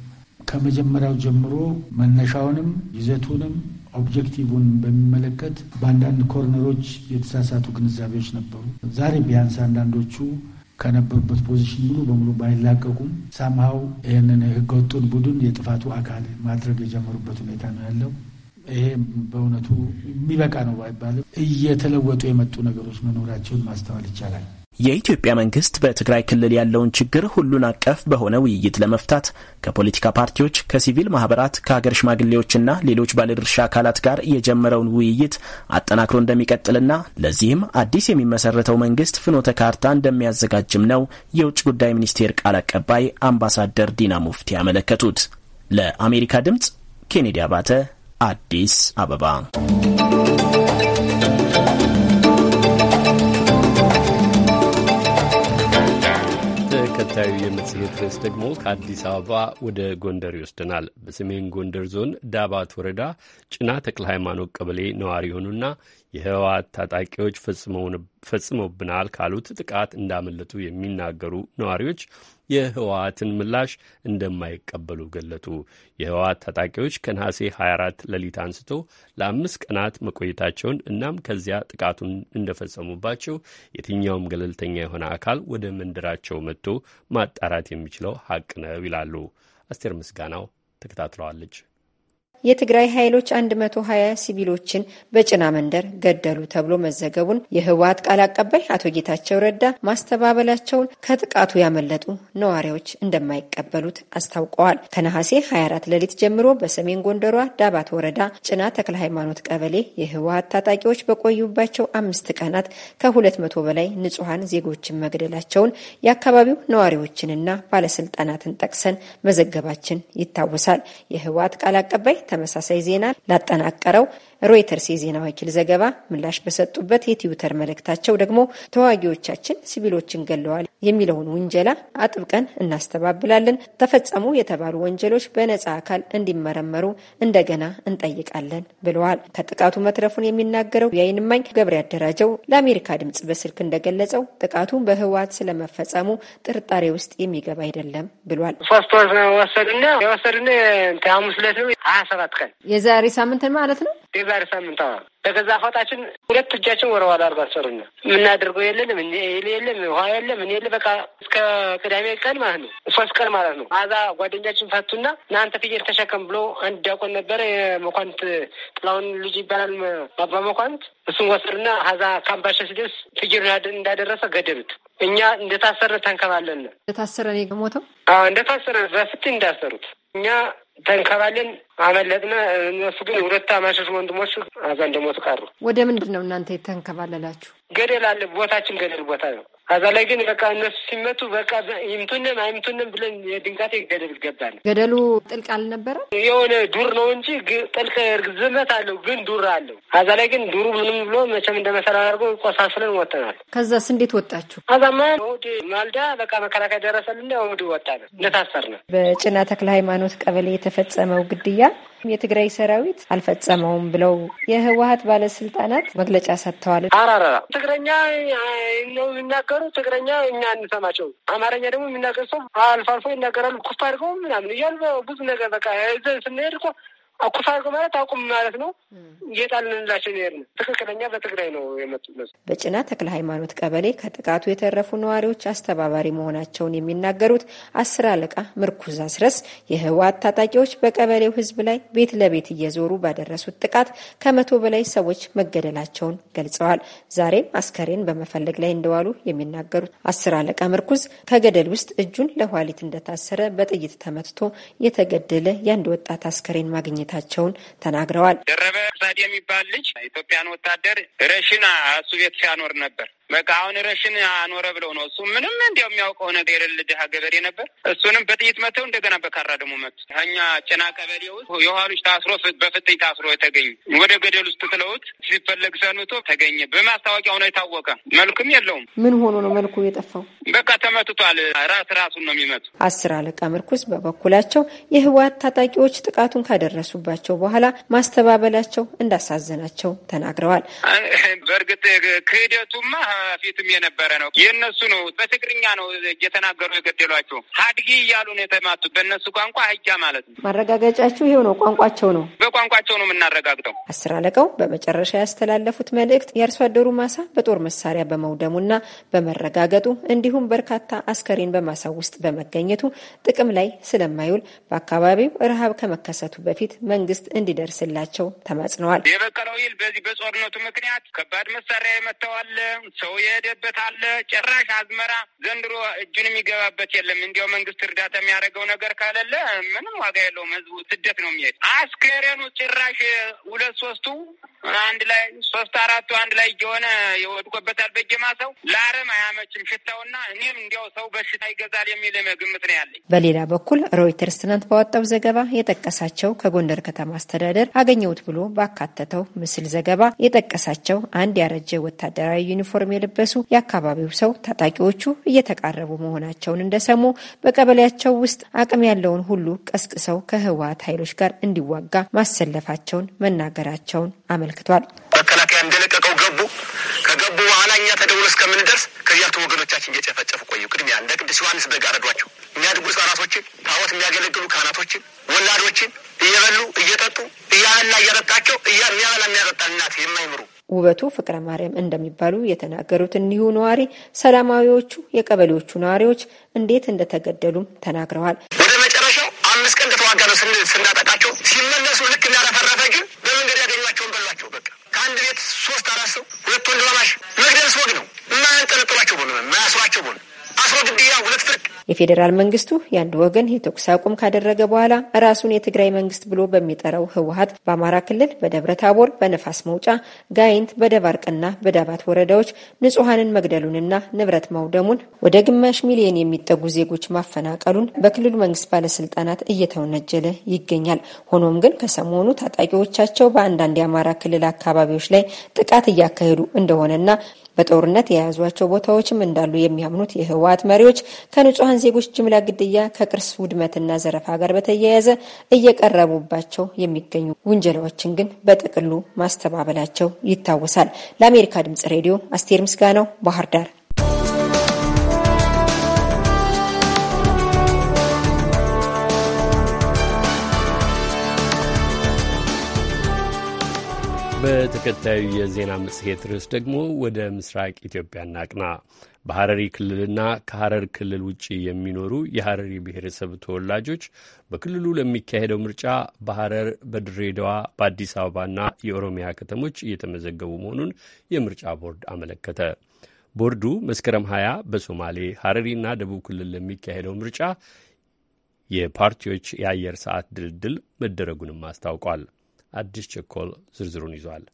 ከመጀመሪያው ጀምሮ መነሻውንም ይዘቱንም ኦብጀክቲቭን በሚመለከት በአንዳንድ ኮርነሮች የተሳሳቱ ግንዛቤዎች ነበሩ። ዛሬ ቢያንስ አንዳንዶቹ ከነበሩበት ፖዚሽን ሙሉ በሙሉ ባይላቀቁም ሳምሃው ይህንን ህገወጡን ቡድን የጥፋቱ አካል ማድረግ የጀመሩበት ሁኔታ ነው ያለው። ይሄ በእውነቱ የሚበቃ ነው ባይባልም እየተለወጡ የመጡ ነገሮች መኖራቸውን ማስተዋል ይቻላል። የኢትዮጵያ መንግስት በትግራይ ክልል ያለውን ችግር ሁሉን አቀፍ በሆነ ውይይት ለመፍታት ከፖለቲካ ፓርቲዎች፣ ከሲቪል ማህበራት፣ ከሀገር ሽማግሌዎችና ሌሎች ባለድርሻ አካላት ጋር የጀመረውን ውይይት አጠናክሮ እንደሚቀጥልና ለዚህም አዲስ የሚመሰረተው መንግስት ፍኖተ ካርታ እንደሚያዘጋጅም ነው የውጭ ጉዳይ ሚኒስቴር ቃል አቀባይ አምባሳደር ዲና ሙፍቲ ያመለከቱት። ለአሜሪካ ድምጽ ኬኔዲ አባተ አዲስ አበባ። ተከታዩ የመጽሔት ርዕስ ደግሞ ከአዲስ አበባ ወደ ጎንደር ይወስደናል። በሰሜን ጎንደር ዞን ዳባት ወረዳ ጭና ተክለ ሃይማኖት ቀበሌ ነዋሪ የሆኑና የህወሓት ታጣቂዎች ፈጽመውብናል ካሉት ጥቃት እንዳመለጡ የሚናገሩ ነዋሪዎች የህወሓትን ምላሽ እንደማይቀበሉ ገለጡ። የህወሓት ታጣቂዎች ከነሐሴ ሀያ አራት ሌሊት አንስቶ ለአምስት ቀናት መቆየታቸውን እናም ከዚያ ጥቃቱን እንደፈጸሙባቸው የትኛውም ገለልተኛ የሆነ አካል ወደ መንደራቸው መጥቶ ማጣራት የሚችለው ሀቅ ነው ይላሉ። አስቴር ምስጋናው ተከታትለዋለች። የትግራይ ኃይሎች አንድ መቶ ሀያ ሲቪሎችን በጭና መንደር ገደሉ ተብሎ መዘገቡን የህወሓት ቃል አቀባይ አቶ ጌታቸው ረዳ ማስተባበላቸውን ከጥቃቱ ያመለጡ ነዋሪዎች እንደማይቀበሉት አስታውቀዋል። ከነሐሴ ሀያ አራት ሌሊት ጀምሮ በሰሜን ጎንደሯ ዳባት ወረዳ ጭና ተክለ ሃይማኖት ቀበሌ የህወሓት ታጣቂዎች በቆዩባቸው አምስት ቀናት ከሁለት መቶ በላይ ንጹሐን ዜጎችን መግደላቸውን የአካባቢው ነዋሪዎችንና ባለስልጣናትን ጠቅሰን መዘገባችን ይታወሳል። የህወሓት ቃል አቀባይ ተመሳሳይ ዜና ላጠናቀረው ሮይተርስ የዜና ወኪል ዘገባ ምላሽ በሰጡበት የትዊተር መልእክታቸው ደግሞ ተዋጊዎቻችን ሲቪሎችን ገለዋል የሚለውን ውንጀላ አጥብቀን እናስተባብላለን፣ ተፈጸሙ የተባሉ ወንጀሎች በነጻ አካል እንዲመረመሩ እንደገና እንጠይቃለን ብለዋል። ከጥቃቱ መትረፉን የሚናገረው የዓይን እማኝ ገብረ ያደራጀው ለአሜሪካ ድምጽ በስልክ እንደገለጸው ጥቃቱ በህወሓት ስለመፈጸሙ ጥርጣሬ ውስጥ የሚገባ አይደለም ብሏል። ሶስት ወር ወሰድና የወሰድና ሐሙስ ዕለት ነው ሀያ ሰባት ቀን የዛሬ ሳምንት ማለት ነው። የዛሬ ሳምንት አዎ በገዛ ፎጣችን ሁለት እጃችን ወረዋል አርባሰሩና ምናደርገው የለንም እኔ የለም ውሃ የለም እኔ የለ በቃ እስከ ቅዳሜ ቀን ማለት ነው ሶስት ቀን ማለት ነው። አዛ ጓደኛችን ፈቱና እናንተ ፍየል ተሸከም ብሎ አንድ ዲያቆን ነበረ የመኳንት ጥላውን ልጅ ይባላል ባባ መኳንት እሱን ወሰድና አዛ ካምባሽ ሲደርስ ፍየል እንዳደረሰ ገደሉት። እኛ እንደታሰረ ተንከባለን እንደታሰረ ነው የሞተው። አዎ እንደታሰረ በፍት እንዳሰሩት እኛ ተንከባለን አመለጥና እነሱ ግን ሁለት አማቾች ወንድሞች አዛ እንደሞቱ ቀሩ። ወደ ምንድን ነው እናንተ የተንከባለላችሁ? ገደል አለ ቦታችን ገደል ቦታ ነው። አዛ ላይ ግን በቃ እነሱ ሲመቱ በቃ ይምቱንም አይምቱንም ብለን የድንጋጤ ገደል ገባን። ገደሉ ጥልቅ አልነበረ የሆነ ዱር ነው እንጂ ጥልቅ ርዝመት አለው ግን ዱር አለው። አዛ ላይ ግን ዱሩ ምንም ብሎ መቼም እንደመሰራ አድርጎ ቆሳስለን ወጣናል። ከዛስ እንዴት ወጣችሁ? አዛማ ወደ ማልዳ በቃ መከላከያ ደረሰልና ወደ ወጣን እንደታሰርነ። በጭና ተክለ ሃይማኖት ቀበሌ የተፈጸመው ግድያ የትግራይ ሰራዊት አልፈጸመውም ብለው የህወሓት ባለስልጣናት መግለጫ ሰጥተዋል። አራራ ትግረኛ ነው የሚናገሩ ትግረኛ እኛ አንሰማቸው። አማርኛ ደግሞ የሚናገር ሰው አልፎ አልፎ ይናገራሉ። ኩፍ አድርገው ምናምን እያሉ ብዙ ነገር በቃ እዚህ ስንሄድ እኮ ኩፍ አድርገው ማለት አቁም ማለት ነው። እየጣልንላቸው ነው። ትክክለኛ በትግራይ ነው የመጡት። በጭና ተክለ ሃይማኖት ቀበሌ ከጥቃቱ የተረፉ ነዋሪዎች አስተባባሪ መሆናቸውን የሚናገሩት አስር አለቃ ምርኩዝ አስረስ የህወሓት ታጣቂዎች በቀበሌው ህዝብ ላይ ቤት ለቤት እየዞሩ ባደረሱት ጥቃት ከመቶ በላይ ሰዎች መገደላቸውን ገልጸዋል። ዛሬም አስከሬን በመፈለግ ላይ እንደዋሉ የሚናገሩት አስር አለቃ ምርኩዝ ከገደል ውስጥ እጁን ለኋሊት እንደታሰረ በጥይት ተመትቶ የተገደለ የአንድ ወጣት አስከሬን ማግኘታቸውን ተናግረዋል። ደረበ ሳድ የሚባል ልጅ ኢትዮጵያን ወታደር ረሽና እሱ ቤት ሲያኖር ነበር። በቃ አሁን ረሽን አኖረ ብለው ነው እሱ ምንም እንዲያው የሚያውቀው ነገር የሌለ ድሃ ገበሬ ነበር። እሱንም በጥይት መተው እንደገና በካራ ደግሞ መቱ። እኛ ጭና ቀበሌ ውስጥ የኋሎች ታስሮ በፍጥኝ ታስሮ ተገኘ። ወደ ገደል ውስጥ ጥለውት ሲፈለግ ሰንቶ ተገኘ። በማስታወቂያው ነው የታወቀ። መልኩም የለውም። ምን ሆኖ ነው መልኩ የጠፋው? በቃ ተመትቷል። ራስ ራሱን ነው የሚመቱ። አስር አለቃ ምርኩስ በበኩላቸው የህወሓት ታጣቂዎች ጥቃቱን ካደረሱባቸው በኋላ ማስተባበላቸው እንዳሳዘናቸው ተናግረዋል። በእርግጥ ክህደቱማ ፊትም የነበረ ነው። የእነሱ ነው። በትግርኛ ነው እየተናገሩ የገደሏቸው። ሀድጊ እያሉ ነው የተማቱ። በእነሱ ቋንቋ ህጃ ማለት ነው። ማረጋገጫችሁ ይሄው ነው። ቋንቋቸው ነው። በቋንቋቸው ነው የምናረጋግጠው። አስር አለቃው በመጨረሻ ያስተላለፉት መልእክት የአርሶ አደሩ ማሳ በጦር መሳሪያ በመውደሙና በመረጋገጡ እንዲሁም በርካታ አስከሬን በማሳው ውስጥ በመገኘቱ ጥቅም ላይ ስለማይውል በአካባቢው ረሃብ ከመከሰቱ በፊት መንግስት እንዲደርስላቸው ተማጽነዋል። የበቀለው ይል በዚህ በጦርነቱ ምክንያት ከባድ መሳሪያ የመተዋል ሰው የሄደበት አለ። ጭራሽ አዝመራ ዘንድሮ እጁን የሚገባበት የለም። እንዲያው መንግስት እርዳታ የሚያደርገው ነገር ካለለ ምንም ዋጋ የለውም። ህዝቡ ስደት ነው የሚሄድ። አስከሬኑ ጭራሽ ሁለት ሶስቱ አንድ ላይ ሶስት አራቱ አንድ ላይ እየሆነ የወድቆበታል። በየማሳው ለአረም አያመችም ሽታውና እኔም እንዲያው ሰው በሽታ ይገዛል የሚል ግምት ነው ያለኝ። በሌላ በኩል ሮይተርስ ትናንት ባወጣው ዘገባ የጠቀሳቸው ከጎንደር ከተማ አስተዳደር አገኘሁት ብሎ ባካተተው ምስል ዘገባ የጠቀሳቸው አንድ ያረጀ ወታደራዊ ዩኒፎርም የለበሱ የአካባቢው ሰው ታጣቂዎቹ እየተቃረቡ መሆናቸውን እንደሰሙ በቀበሌያቸው ውስጥ አቅም ያለውን ሁሉ ቀስቅሰው ከህወሓት ኃይሎች ጋር እንዲዋጋ ማሰለፋቸውን መናገራቸውን አመልክቷል። መከላከያ እንደለቀቀው ገቡ። ከገቡ በኋላ እኛ ተደውሎ እስከምንደርስ ከያቱ ወገኖቻችን እየጨፈጨፉ ቆዩ። ቅድሚያ እንደ ቅዱስ ዮሐንስ በግ አረዷቸው። የሚያድጉ ህጻናቶችን፣ ታቦት የሚያገለግሉ ካህናቶችን፣ ወላዶችን እየበሉ እየጠጡ እያበላ እያጠጣቸው የሚያበላ የሚያጠጣ እናት የማይምሩ ውበቱ ፍቅረ ማርያም እንደሚባሉ የተናገሩት እኒሁ ነዋሪ ሰላማዊዎቹ የቀበሌዎቹ ነዋሪዎች እንዴት እንደተገደሉም ተናግረዋል። ወደ መጨረሻው አምስት ቀን ከተዋጋ ነው ስናጠቃቸው ሲመለሱ ልክ እንዳረፈረፈ ግን በመንገድ ያገኟቸውን በሏቸው። በቃ ከአንድ ቤት ሶስት አራት ሰው ሁለት ወንድማማች መግደል ስወግ ነው። የማያንጠለጥሏቸው ሆነ የማያስሯቸው ሆነ አስሮ ግድያ ሁለት ፍርድ የፌዴራል መንግስቱ የአንድ ወገን የተኩስ አቁም ካደረገ በኋላ ራሱን የትግራይ መንግስት ብሎ በሚጠራው ህወሓት በአማራ ክልል በደብረ ታቦር፣ በነፋስ መውጫ፣ ጋይንት፣ በደባርቅና በዳባት ወረዳዎች ንጹሃንን መግደሉንና ንብረት ማውደሙን ወደ ግማሽ ሚሊዮን የሚጠጉ ዜጎች ማፈናቀሉን በክልሉ መንግስት ባለስልጣናት እየተወነጀለ ይገኛል። ሆኖም ግን ከሰሞኑ ታጣቂዎቻቸው በአንዳንድ የአማራ ክልል አካባቢዎች ላይ ጥቃት እያካሄዱ እንደሆነና በጦርነት የያዟቸው ቦታዎችም እንዳሉ የሚያምኑት የህወሓት መሪዎች ከንጹሃን ዜጎች ጅምላ ግድያ፣ ከቅርስ ውድመትና ዘረፋ ጋር በተያያዘ እየቀረቡባቸው የሚገኙ ውንጀላዎችን ግን በጥቅሉ ማስተባበላቸው ይታወሳል። ለአሜሪካ ድምጽ ሬዲዮ አስቴር ምስጋናው ባህር ዳር። በተከታዩ የዜና መጽሔት ርዕስ ደግሞ ወደ ምስራቅ ኢትዮጵያ እናቅና። በሐረሪ ክልልና ከሐረር ክልል ውጭ የሚኖሩ የሐረሪ ብሔረሰብ ተወላጆች በክልሉ ለሚካሄደው ምርጫ በሐረር፣ በድሬዳዋ፣ በአዲስ አበባና የኦሮሚያ ከተሞች እየተመዘገቡ መሆኑን የምርጫ ቦርድ አመለከተ። ቦርዱ መስከረም ሀያ በሶማሌ ሐረሪና ደቡብ ክልል ለሚካሄደው ምርጫ የፓርቲዎች የአየር ሰዓት ድልድል መደረጉንም አስታውቋል። አዲስ ቸኮል ዝርዝሩን ይዟል።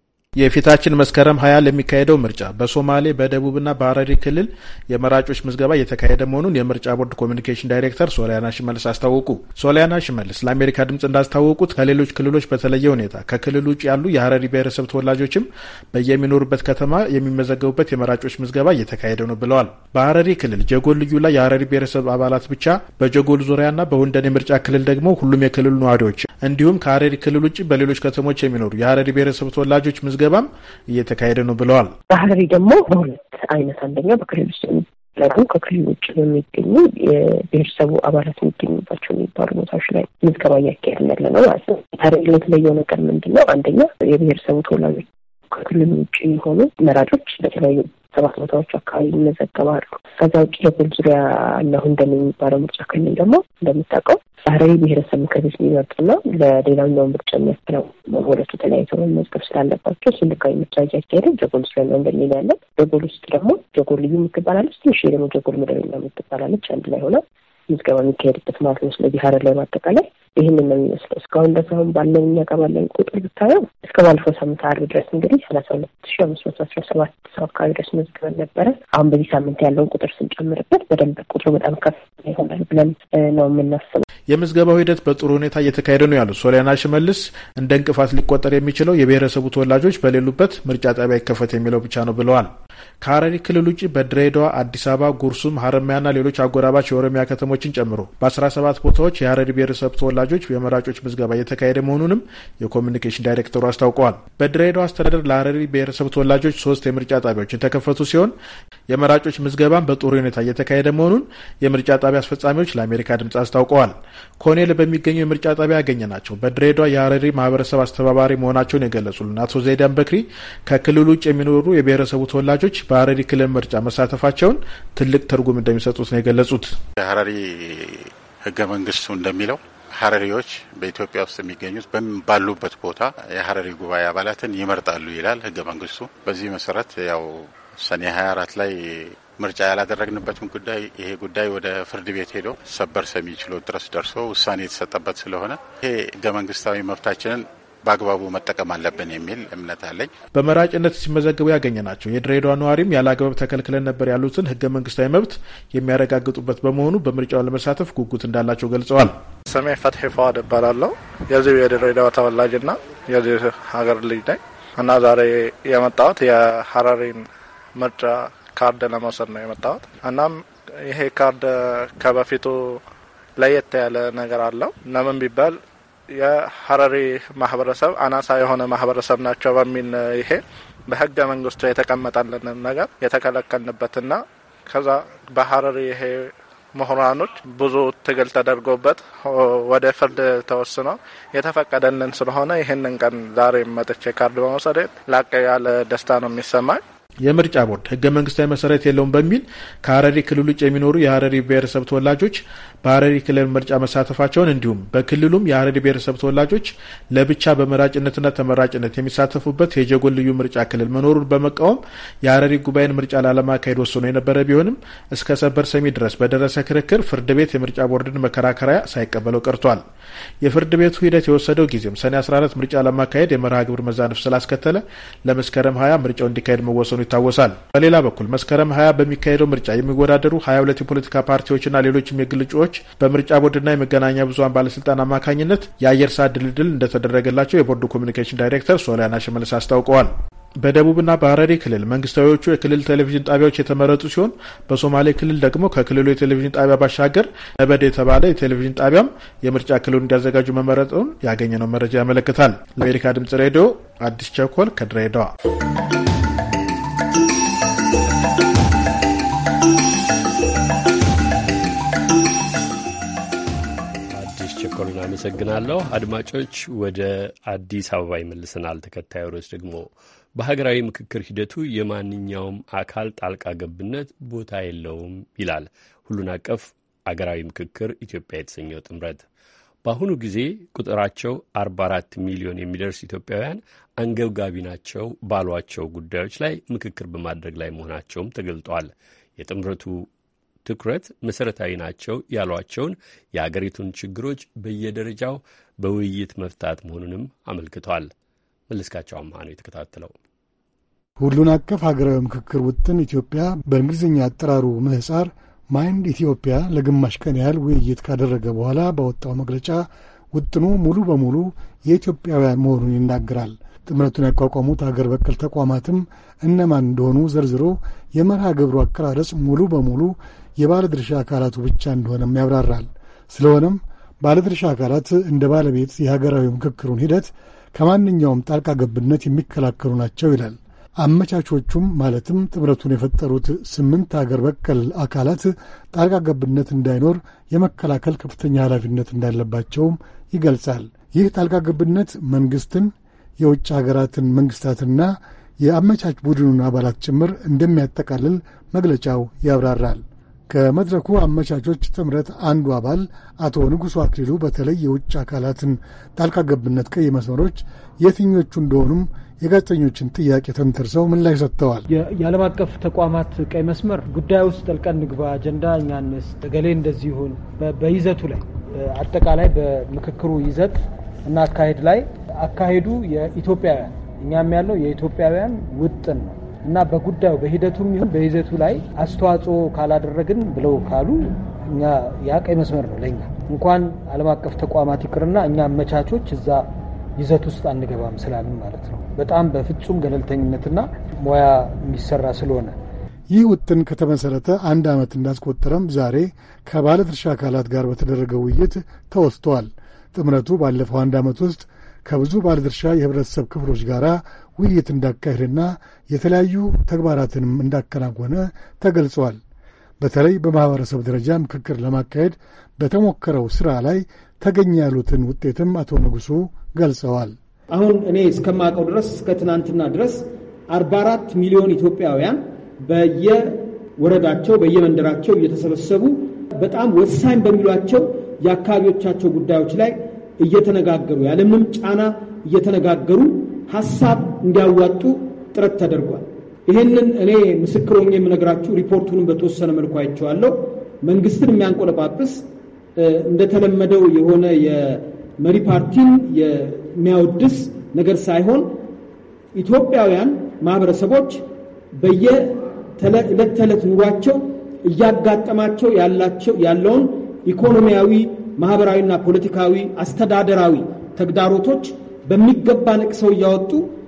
የፊታችን መስከረም ሀያ ለሚካሄደው ምርጫ በሶማሌ በደቡብና በሐረሪ ክልል የመራጮች ምዝገባ እየተካሄደ መሆኑን የምርጫ ቦርድ ኮሚኒኬሽን ዳይሬክተር ሶሊያና ሽመልስ አስታወቁ። ሶሊያና ሽመልስ ለአሜሪካ ድምጽ እንዳስታወቁት ከሌሎች ክልሎች በተለየ ሁኔታ ከክልሉ ውጭ ያሉ የሐረሪ ብሔረሰብ ተወላጆችም በየሚኖሩበት ከተማ የሚመዘገቡበት የመራጮች ምዝገባ እየተካሄደ ነው ብለዋል። በሐረሪ ክልል ጀጎል ልዩ ላይ የሐረሪ ብሔረሰብ አባላት ብቻ፣ በጀጎል ዙሪያና በሁንደን የምርጫ ክልል ደግሞ ሁሉም የክልሉ ነዋሪዎች እንዲሁም ከሐረሪ ክልል ውጭ በሌሎች ከተሞች የሚኖሩ የሐረሪ ብሔረሰብ ተወላጆች ምዝገባም እየተካሄደ ነው ብለዋል። በሐረሪ ደግሞ በሁለት አይነት፣ አንደኛው በክልል ውስጥ የሚደረጉ ከክልል ውጭ የሚገኙ የብሔረሰቡ አባላት የሚገኙባቸው የሚባሉ ቦታዎች ላይ ምዝገባ እያካሄድን ያለ ነው ማለት ነው። ሐረሪ የተለየው ነገር ምንድን ነው? አንደኛ የብሔረሰቡ ተወላጆች ከክልል ውጭ የሆኑ መራጮች በተለያዩ ሰባት ቦታዎች አካባቢ ይመዘገባሉ። ከዛ ውጭ የጎል ዙሪያ እና ሁንደን የሚባለው ምርጫ ክልል ደግሞ እንደምታውቀው ሐረሪ ብሔረሰብ ምክር ቤት የሚመርጥና ለሌላኛው ምርጫ የሚያስተናው ሁለቱ ተለያይተው መመዝገብ ስላለባቸው ስልካዊ ምርጫ እያካሄደ ጀጎል ዙሪያ ነው እንደሚላለን። ጀጎል ውስጥ ደግሞ ጀጎል ልዩ የምትባላለች፣ ትንሽ ደግሞ ጀጎል መደበኛ የምትባላለች አንድ ላይ ሆና ምዝገባ የሚካሄድበት ማለት ነው። ስለዚህ ሐረር ላይ ማጠቃላይ ይህንን ነው የሚመስለው። እስካሁን ድረስ አሁን ባለን እኛ ጋር ባለን ቁጥር ብታየው እስከ ባለፈው ሳምንት ዓርብ ድረስ እንግዲህ ሰላሳ ሁለት ሺ አምስት መቶ አስራ ሰባት ሰው አካባቢ ድረስ መዝግበን ነበረ። አሁን በዚህ ሳምንት ያለውን ቁጥር ስንጨምርበት በደንብ ቁጥሩ በጣም ከፍ ይሆናል ብለን ነው የምናስበው። የምዝገባው ሂደት በጥሩ ሁኔታ እየተካሄደ ነው ያሉት ሶሊያና ሽመልስ እንደ እንቅፋት ሊቆጠር የሚችለው የብሔረሰቡ ተወላጆች በሌሉበት ምርጫ ጣቢያ ይከፈት የሚለው ብቻ ነው ብለዋል። ከሐረሪ ክልል ውጭ በድሬዳዋ፣ አዲስ አበባ፣ ጉርሱም፣ ሀረማያና ሌሎች አጎራባች የኦሮሚያ ከተሞችን ጨምሮ በአስራ ሰባት ቦታዎች የሐረሪ ብሔረሰብ ተወላጆች የመራጮች ምዝገባ እየተካሄደ መሆኑንም የኮሚኒኬሽን ዳይሬክተሩ አስታውቀዋል። በድሬዳዋ አስተዳደር ለሐረሪ ብሔረሰብ ተወላጆች ሶስት የምርጫ ጣቢያዎች የተከፈቱ ሲሆን የመራጮች ምዝገባን በጥሩ ሁኔታ እየተካሄደ መሆኑን የምርጫ ጣቢያ አስፈጻሚዎች ለአሜሪካ ድምጽ አስታውቀዋል። ኮኔል በሚገኘው የምርጫ ጣቢያ ያገኘ ናቸው በድሬዳዋ የሐረሪ ማህበረሰብ አስተባባሪ መሆናቸውን የገለጹልን አቶ ዘይዳን በክሪ ከክልሉ ውጭ የሚኖሩ የብሔረሰቡ ተወላጆች በሐረሪ ክልል ምርጫ መሳተፋቸውን ትልቅ ትርጉም እንደሚሰጡት ነው የገለጹት። የሐረሪ ህገ መንግስቱ እንደሚለው ሐረሪዎች በኢትዮጵያ ውስጥ የሚገኙት ባሉበት ቦታ የሐረሪ ጉባኤ አባላትን ይመርጣሉ ይላል ህገ መንግስቱ። በዚህ መሰረት ያው ሰኔ ሀያ አራት ላይ ምርጫ ያላደረግንበትን ጉዳይ ይሄ ጉዳይ ወደ ፍርድ ቤት ሄዶ ሰበር ሰሚ ችሎት ድረስ ደርሶ ውሳኔ የተሰጠበት ስለሆነ ይሄ ህገ መንግስታዊ መብታችንን በአግባቡ መጠቀም አለብን የሚል እምነት አለኝ። በመራጭነት ሲመዘገቡ ያገኘ ናቸው የድሬዳዋ ነዋሪም ያለ አግባብ ተከልክለን ነበር ያሉትን ህገ መንግስታዊ መብት የሚያረጋግጡበት በመሆኑ በምርጫው ለመሳተፍ ጉጉት እንዳላቸው ገልጸዋል። ስሜ ፈትሒ ፈዋድ እባላለሁ። የዚሁ የድሬዳዋ ተወላጅና የዚህ ሀገር ልጅ ነኝ እና ዛሬ የመጣሁት የሐረሪን ምርጫ ካርድ ለመውሰድ ነው የመጣሁት። እናም ይሄ ካርድ ከበፊቱ ለየት ያለ ነገር አለው። ለምን ቢባል የሐረሪ ማህበረሰብ አናሳ የሆነ ማህበረሰብ ናቸው በሚል ይሄ በህገ መንግስቱ የተቀመጠልን ነገር የተከለከልንበትና ከዛ በሐረሪ ይሄ ምሁራኖች ብዙ ትግል ተደርጎበት ወደ ፍርድ ተወስኖ የተፈቀደልን ስለሆነ ይህንን ቀን ዛሬ መጥቼ ካርድ በመውሰድ ላቀ ያለ ደስታ ነው የሚሰማኝ። የምርጫ ቦርድ ህገ መንግስታዊ መሰረት የለውም በሚል ከሀረሪ ክልል ውጭ የሚኖሩ የሀረሪ ብሔረሰብ ተወላጆች በሀረሪ ክልል ምርጫ መሳተፋቸውን እንዲሁም በክልሉም የሀረሪ ብሔረሰብ ተወላጆች ለብቻ በመራጭነትና ተመራጭነት የሚሳተፉበት የጀጎል ልዩ ምርጫ ክልል መኖሩን በመቃወም የሀረሪ ጉባኤን ምርጫ ላለማካሄድ ወስኖ የነበረ ቢሆንም እስከ ሰበር ሰሚ ድረስ በደረሰ ክርክር ፍርድ ቤት የምርጫ ቦርድን መከራከሪያ ሳይቀበለው ቀርቷል። የፍርድ ቤቱ ሂደት የወሰደው ጊዜም ሰኔ አስራ አራት ምርጫ ለማካሄድ የመርሃ ግብር መዛነፍ ስላስከተለ ለመስከረም ሀያ ምርጫው እንዲካሄድ መወሰኑ ይታወሳል። በሌላ በኩል መስከረም ሀያ በሚካሄደው ምርጫ የሚወዳደሩ ሀያ ሁለት የፖለቲካ ፓርቲዎችና ሌሎችም የግል እጩዎች በምርጫ ቦርድና የመገናኛ ብዙሃን ባለስልጣን አማካኝነት የአየር ሰዓት ድልድል እንደተደረገላቸው የቦርዱ ኮሚኒኬሽን ዳይሬክተር ሶሊያና ሽመልስ አስታውቀዋል። በደቡብና በሀረሪ ክልል መንግስታዊዎቹ የክልል ቴሌቪዥን ጣቢያዎች የተመረጡ ሲሆን በሶማሌ ክልል ደግሞ ከክልሉ የቴሌቪዥን ጣቢያ ባሻገር ነበድ የተባለ የቴሌቪዥን ጣቢያም የምርጫ ክልሉን እንዲያዘጋጁ መመረጡን ያገኘነው መረጃ ያመለክታል። ለአሜሪካ ድምጽ ሬዲዮ አዲስ ቸኮል ከድሬዳዋ። ቸኮልን አመሰግናለሁ። አድማጮች ወደ አዲስ አበባ ይመልሰናል። ተከታዩ ርዕስ ደግሞ በሀገራዊ ምክክር ሂደቱ የማንኛውም አካል ጣልቃ ገብነት ቦታ የለውም ይላል ሁሉን አቀፍ አገራዊ ምክክር ኢትዮጵያ የተሰኘው ጥምረት። በአሁኑ ጊዜ ቁጥራቸው አርባ አራት ሚሊዮን የሚደርስ ኢትዮጵያውያን አንገብጋቢ ናቸው ባሏቸው ጉዳዮች ላይ ምክክር በማድረግ ላይ መሆናቸውም ተገልጧል። የጥምረቱ ትኩረት መሰረታዊ ናቸው ያሏቸውን የአገሪቱን ችግሮች በየደረጃው በውይይት መፍታት መሆኑንም አመልክቷል። መለስካቸው አማሃ ነው የተከታተለው። ሁሉን አቀፍ ሀገራዊ ምክክር ውጥን ኢትዮጵያ በእንግሊዝኛ አጠራሩ ምህጻር ማይንድ ኢትዮጵያ ለግማሽ ቀን ያህል ውይይት ካደረገ በኋላ ባወጣው መግለጫ ውጥኑ ሙሉ በሙሉ የኢትዮጵያውያን መሆኑን ይናገራል። ጥምረቱን ያቋቋሙት አገር በቀል ተቋማትም እነማን እንደሆኑ ዘርዝሮ የመርሃ ግብሩ አቀራረጽ ሙሉ በሙሉ የባለድርሻ አካላቱ ብቻ እንደሆነም ያብራራል። ስለሆነም ባለድርሻ አካላት እንደ ባለቤት የሀገራዊ ምክክሩን ሂደት ከማንኛውም ጣልቃ ገብነት የሚከላከሉ ናቸው ይላል። አመቻቾቹም ማለትም ጥምረቱን የፈጠሩት ስምንት አገር በቀል አካላት ጣልቃ ገብነት እንዳይኖር የመከላከል ከፍተኛ ኃላፊነት እንዳለባቸውም ይገልጻል። ይህ ጣልቃ ገብነት መንግስትን፣ የውጭ ሀገራትን መንግስታትና የአመቻች ቡድኑን አባላት ጭምር እንደሚያጠቃልል መግለጫው ያብራራል። ከመድረኩ አመቻቾች ጥምረት አንዱ አባል አቶ ንጉሱ አክሊሉ በተለይ የውጭ አካላትን ጣልቃ ገብነት ቀይ መስመሮች የትኞቹ እንደሆኑም የጋዜጠኞችን ጥያቄ ተንተርሰው ምላሽ ሰጥተዋል። የዓለም አቀፍ ተቋማት ቀይ መስመር ጉዳይ ውስጥ ጠልቀን ንግባ፣ አጀንዳ እኛንስ ገሌ እንደዚህ ይሁን፣ በይዘቱ ላይ አጠቃላይ በምክክሩ ይዘት እና አካሄድ ላይ አካሄዱ የኢትዮጵያውያን እኛም ያለው የኢትዮጵያውያን ውጥን ነው እና በጉዳዩ በሂደቱም ይሁን በይዘቱ ላይ አስተዋጽኦ ካላደረግን ብለው ካሉ እኛ ያ ቀይ መስመር ነው ለኛ። እንኳን ዓለም አቀፍ ተቋማት ይቅርና እኛ አመቻቾች እዛ ይዘት ውስጥ አንገባም ስላልን ማለት ነው። በጣም በፍጹም ገለልተኝነትና ሙያ የሚሰራ ስለሆነ ይህ ውጥን ከተመሰረተ አንድ ዓመት እንዳስቆጠረም ዛሬ ከባለድርሻ አካላት ጋር በተደረገ ውይይት ተወስቷል። ጥምረቱ ባለፈው አንድ ዓመት ውስጥ ከብዙ ባለድርሻ የህብረተሰብ ክፍሎች ጋር ውይይት እንዳካሄድና የተለያዩ ተግባራትንም እንዳከናወነ ተገልጿል። በተለይ በማህበረሰብ ደረጃ ምክክር ለማካሄድ በተሞከረው ስራ ላይ ተገኘ ያሉትን ውጤትም አቶ ንጉሱ ገልጸዋል። አሁን እኔ እስከማውቀው ድረስ እስከ ትናንትና ድረስ አርባ አራት ሚሊዮን ኢትዮጵያውያን በየወረዳቸው በየመንደራቸው እየተሰበሰቡ በጣም ወሳኝ በሚሏቸው የአካባቢዎቻቸው ጉዳዮች ላይ እየተነጋገሩ ያለምንም ጫና እየተነጋገሩ ሐሳብ እንዲያዋጡ ጥረት ተደርጓል። ይሄንን እኔ ምስክር ሆኜ የምነግራችሁ ሪፖርቱንም በተወሰነ መልኩ አይቼዋለሁ። መንግስትን የሚያንቆለጳጵስ እንደተለመደው የሆነ የመሪ ፓርቲን የሚያወድስ ነገር ሳይሆን ኢትዮጵያውያን ማህበረሰቦች በየዕለት ተዕለት ኑሯቸው እያጋጠማቸው ያላቸው ያለውን ኢኮኖሚያዊ፣ ማህበራዊና ፖለቲካዊ፣ አስተዳደራዊ ተግዳሮቶች በሚገባ ነቅሰው እያወጡ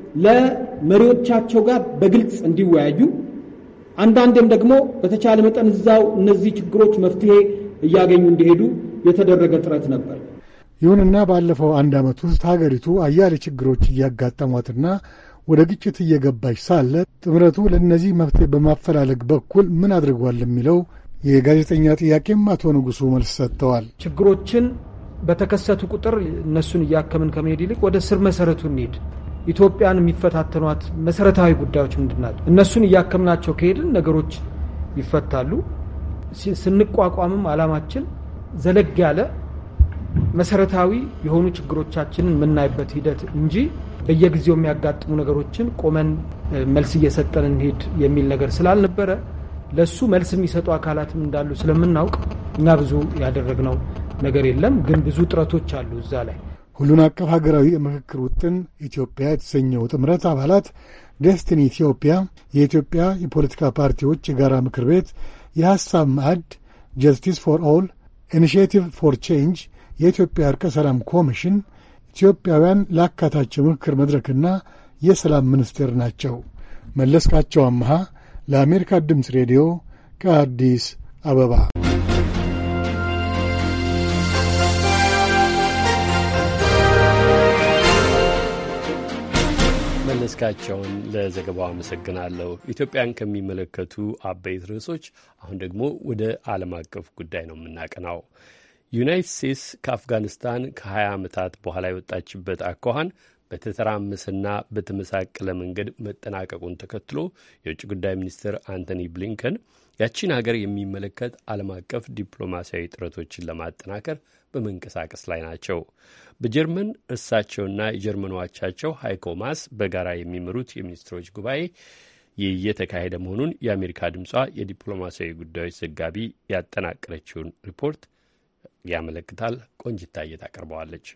ለመሪዎቻቸው ጋር በግልጽ እንዲወያዩ አንዳንዴም ደግሞ በተቻለ መጠን እዛው እነዚህ ችግሮች መፍትሄ እያገኙ እንዲሄዱ የተደረገ ጥረት ነበር። ይሁንና ባለፈው አንድ ዓመት ውስጥ ሀገሪቱ አያሌ ችግሮች እያጋጠሟትና ወደ ግጭት እየገባች ሳለ ጥምረቱ ለእነዚህ መፍትሄ በማፈላለግ በኩል ምን አድርጓል የሚለው የጋዜጠኛ ጥያቄም አቶ ንጉሱ መልስ ሰጥተዋል። ችግሮችን በተከሰቱ ቁጥር እነሱን እያከምን ከመሄድ ይልቅ ወደ ስር መሰረቱ እንሄድ ኢትዮጵያን የሚፈታተኗት መሰረታዊ ጉዳዮች ምንድናቸው? እነሱን እያከምናቸው ከሄድን ነገሮች ይፈታሉ። ስንቋቋምም አላማችን ዘለግ ያለ መሰረታዊ የሆኑ ችግሮቻችንን የምናይበት ሂደት እንጂ በየጊዜው የሚያጋጥሙ ነገሮችን ቆመን መልስ እየሰጠን እንሄድ የሚል ነገር ስላልነበረ ለሱ መልስ የሚሰጡ አካላትም እንዳሉ ስለምናውቅ እኛ ብዙ ያደረግነው ነገር የለም። ግን ብዙ ጥረቶች አሉ እዛ ላይ። ሁሉን አቀፍ ሀገራዊ የምክክር ውጥን ኢትዮጵያ የተሰኘው ጥምረት አባላት ዴስቲኒ ኢትዮጵያ፣ የኢትዮጵያ የፖለቲካ ፓርቲዎች የጋራ ምክር ቤት፣ የሐሳብ ማዕድ፣ ጀስቲስ ፎር ኦል፣ ኢኒሺየቲቭ ፎር ቼንጅ፣ የኢትዮጵያ እርቀ ሰላም ኮሚሽን፣ ኢትዮጵያውያን ለአካታች ምክክር መድረክና የሰላም ሚኒስቴር ናቸው። መለስካቸው አምሃ ለአሜሪካ ድምፅ ሬዲዮ ከአዲስ አበባ። መለስካቸውን ለዘገባው አመሰግናለሁ። ኢትዮጵያን ከሚመለከቱ አበይት ርዕሶች አሁን ደግሞ ወደ ዓለም አቀፍ ጉዳይ ነው የምናቀናው። ዩናይትድ ስቴትስ ከአፍጋኒስታን ከሀያ ዓመታት በኋላ የወጣችበት አኳኋን በተተራመሰና በተመሳቀለ መንገድ መጠናቀቁን ተከትሎ የውጭ ጉዳይ ሚኒስትር አንቶኒ ብሊንከን ያቺን ሀገር የሚመለከት ዓለም አቀፍ ዲፕሎማሲያዊ ጥረቶችን ለማጠናከር በመንቀሳቀስ ላይ ናቸው። በጀርመን እርሳቸውና የጀርመን አቻቸው ሃይኮ ማስ በጋራ የሚመሩት የሚኒስትሮች ጉባኤ እየተካሄደ መሆኑን የአሜሪካ ድምጿ የዲፕሎማሲያዊ ጉዳዮች ዘጋቢ ያጠናቀረችውን ሪፖርት ያመለክታል። ቆንጅታዬ ታቀርበዋለች።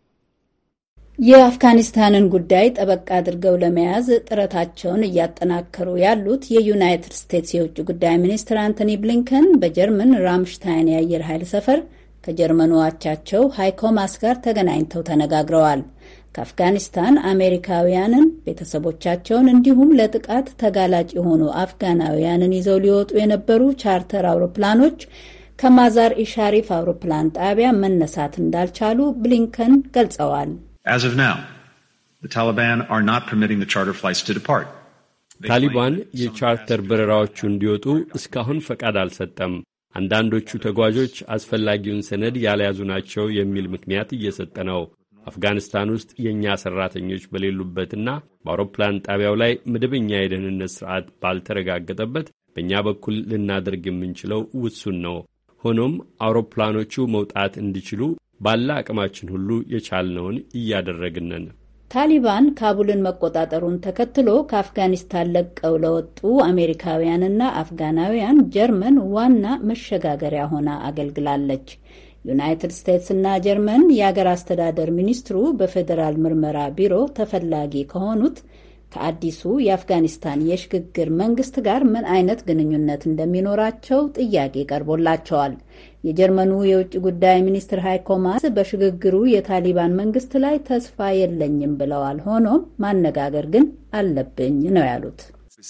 የአፍጋኒስታንን ጉዳይ ጠበቅ አድርገው ለመያዝ ጥረታቸውን እያጠናከሩ ያሉት የዩናይትድ ስቴትስ የውጭ ጉዳይ ሚኒስትር አንቶኒ ብሊንከን በጀርመን ራምሽታይን የአየር ኃይል ሰፈር ከጀርመኑ አቻቸው ሃይኮ ማስ ጋር ተገናኝተው ተነጋግረዋል። ከአፍጋኒስታን አሜሪካውያንን፣ ቤተሰቦቻቸውን እንዲሁም ለጥቃት ተጋላጭ የሆኑ አፍጋናውያንን ይዘው ሊወጡ የነበሩ ቻርተር አውሮፕላኖች ከማዛር ኢሻሪፍ አውሮፕላን ጣቢያ መነሳት እንዳልቻሉ ብሊንከን ገልጸዋል። As of now, the Taliban are not permitting the charter flights to depart. ታሊባን የቻርተር በረራዎቹ እንዲወጡ እስካሁን ፈቃድ አልሰጠም። አንዳንዶቹ ተጓዦች አስፈላጊውን ሰነድ ያልያዙ ናቸው የሚል ምክንያት እየሰጠ ነው። አፍጋኒስታን ውስጥ የእኛ ሠራተኞች በሌሉበትና በአውሮፕላን ጣቢያው ላይ መደበኛ የደህንነት ሥርዓት ባልተረጋገጠበት በእኛ በኩል ልናደርግ የምንችለው ውሱን ነው። ሆኖም አውሮፕላኖቹ መውጣት እንዲችሉ ባለ አቅማችን ሁሉ የቻልነውን እያደረግን ነን። ታሊባን ካቡልን መቆጣጠሩን ተከትሎ ከአፍጋኒስታን ለቀው ለወጡ አሜሪካውያንና አፍጋናውያን ጀርመን ዋና መሸጋገሪያ ሆና አገልግላለች። ዩናይትድ ስቴትስና ጀርመን የአገር አስተዳደር ሚኒስትሩ በፌዴራል ምርመራ ቢሮ ተፈላጊ ከሆኑት ከአዲሱ የአፍጋኒስታን የሽግግር መንግስት ጋር ምን አይነት ግንኙነት እንደሚኖራቸው ጥያቄ ቀርቦላቸዋል። የጀርመኑ የውጭ ጉዳይ ሚኒስትር ሃይኮ ማስ በሽግግሩ የታሊባን መንግስት ላይ ተስፋ የለኝም ብለዋል። ሆኖም ማነጋገር ግን አለብኝ ነው ያሉት።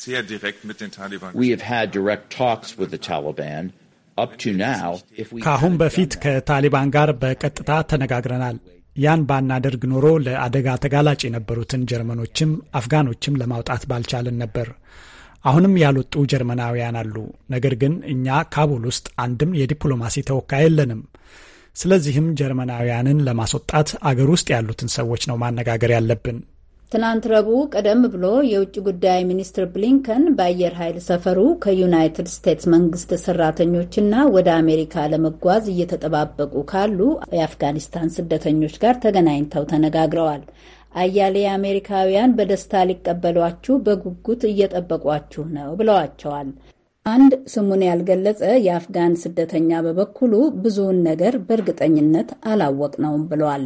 ከአሁን በፊት ከታሊባን ጋር በቀጥታ ተነጋግረናል። ያን ባናደርግ ኖሮ ለአደጋ ተጋላጭ የነበሩትን ጀርመኖችም አፍጋኖችም ለማውጣት ባልቻልን ነበር። አሁንም ያልወጡ ጀርመናውያን አሉ። ነገር ግን እኛ ካቡል ውስጥ አንድም የዲፕሎማሲ ተወካይ የለንም። ስለዚህም ጀርመናውያንን ለማስወጣት አገር ውስጥ ያሉትን ሰዎች ነው ማነጋገር ያለብን። ትናንት ረቡዕ ቀደም ብሎ የውጭ ጉዳይ ሚኒስትር ብሊንከን በአየር ኃይል ሰፈሩ ከዩናይትድ ስቴትስ መንግስት ሰራተኞችና ወደ አሜሪካ ለመጓዝ እየተጠባበቁ ካሉ የአፍጋኒስታን ስደተኞች ጋር ተገናኝተው ተነጋግረዋል። አያሌ አሜሪካውያን በደስታ ሊቀበሏችሁ በጉጉት እየጠበቋችሁ ነው ብለዋቸዋል። አንድ ስሙን ያልገለጸ የአፍጋን ስደተኛ በበኩሉ ብዙውን ነገር በእርግጠኝነት አላወቅነውም ብሏል።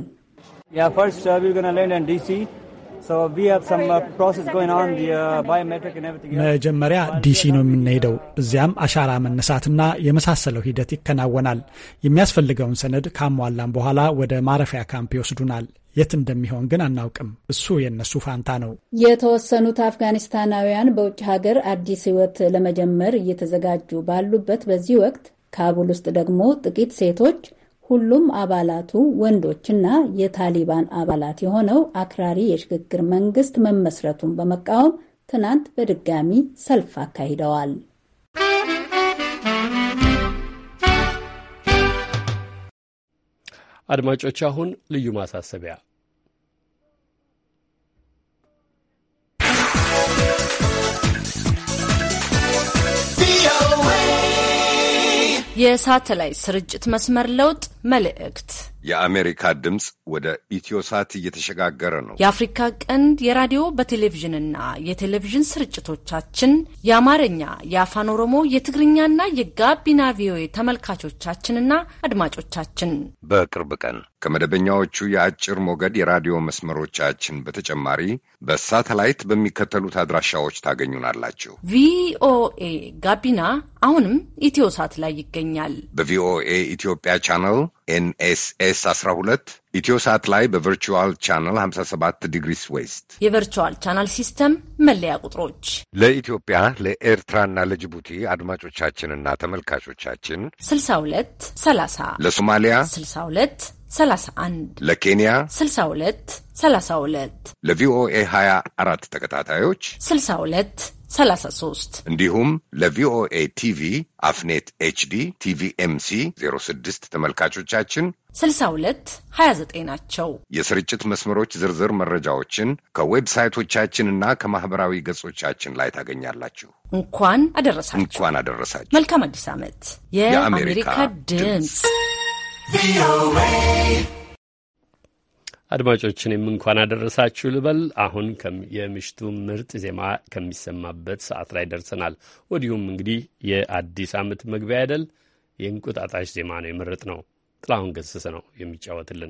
መጀመሪያ ዲሲ ነው የምንሄደው። እዚያም አሻራ መነሳትና የመሳሰለው ሂደት ይከናወናል። የሚያስፈልገውን ሰነድ ካሟላን በኋላ ወደ ማረፊያ ካምፕ ይወስዱናል። የት እንደሚሆን ግን አናውቅም። እሱ የነሱ ፋንታ ነው። የተወሰኑት አፍጋኒስታናውያን በውጭ ሀገር አዲስ ሕይወት ለመጀመር እየተዘጋጁ ባሉበት በዚህ ወቅት ካቡል ውስጥ ደግሞ ጥቂት ሴቶች ሁሉም አባላቱ ወንዶችና የታሊባን አባላት የሆነው አክራሪ የሽግግር መንግስት መመስረቱን በመቃወም ትናንት በድጋሚ ሰልፍ አካሂደዋል። አድማጮች፣ አሁን ልዩ ማሳሰቢያ። የሳተላይት ስርጭት መስመር ለውጥ መልእክት። የአሜሪካ ድምፅ ወደ ኢትዮሳት እየተሸጋገረ ነው። የአፍሪካ ቀንድ የራዲዮ በቴሌቪዥንና የቴሌቪዥን ስርጭቶቻችን የአማርኛ፣ የአፋን ኦሮሞ፣ የትግርኛና የጋቢና ቪኦኤ ተመልካቾቻችንና አድማጮቻችን በቅርብ ቀን ከመደበኛዎቹ የአጭር ሞገድ የራዲዮ መስመሮቻችን በተጨማሪ በሳተላይት በሚከተሉት አድራሻዎች ታገኙናላችሁ። ቪኦኤ ጋቢና አሁንም ኢትዮሳት ላይ ይገኛል። በቪኦኤ ኢትዮጵያ ቻናል ኤንኤስኤስ አስራ ሁለት ኢትዮሳት ላይ በቨርቹዋል ቻናል ሀምሳ ሰባት ዲግሪስ ዌስት የቨርቹዋል ቻናል ሲስተም መለያ ቁጥሮች ለኢትዮጵያ ለኤርትራና ለጅቡቲ አድማጮቻችንና ተመልካቾቻችን ስልሳ ሁለት ሰላሳ ለሶማሊያ ስልሳ ሁለት ሰላሳ አንድ ለኬንያ ስልሳ ሁለት ሰላሳ ሁለት ለቪኦኤ ሀያ አራት ተከታታዮች ስልሳ ሁለት ሰላሳ ሶስት እንዲሁም ለቪኦኤ ቲቪ አፍኔት ኤችዲ ቲቪ ኤምሲ ዜሮ ስድስት ተመልካቾቻችን ስልሳ ሁለት ሀያ ዘጠኝ ናቸው። የስርጭት መስመሮች ዝርዝር መረጃዎችን ከዌብሳይቶቻችንና ከማህበራዊ ገጾቻችን ላይ ታገኛላችሁ። እንኳን አደረሳችሁ እንኳን አደረሳችሁ። መልካም አዲስ ዓመት። የአሜሪካ ድምፅ ቪኦኤ። አድማጮችንም እንኳን አደረሳችሁ ልበል። አሁን የምሽቱ ምርጥ ዜማ ከሚሰማበት ሰዓት ላይ ደርሰናል። ወዲሁም እንግዲህ የአዲስ ዓመት መግቢያ አይደል? የእንቁጣጣሽ ዜማ ነው የመረጥ ነው። ጥላሁን ገሰሰ ነው የሚጫወትልን።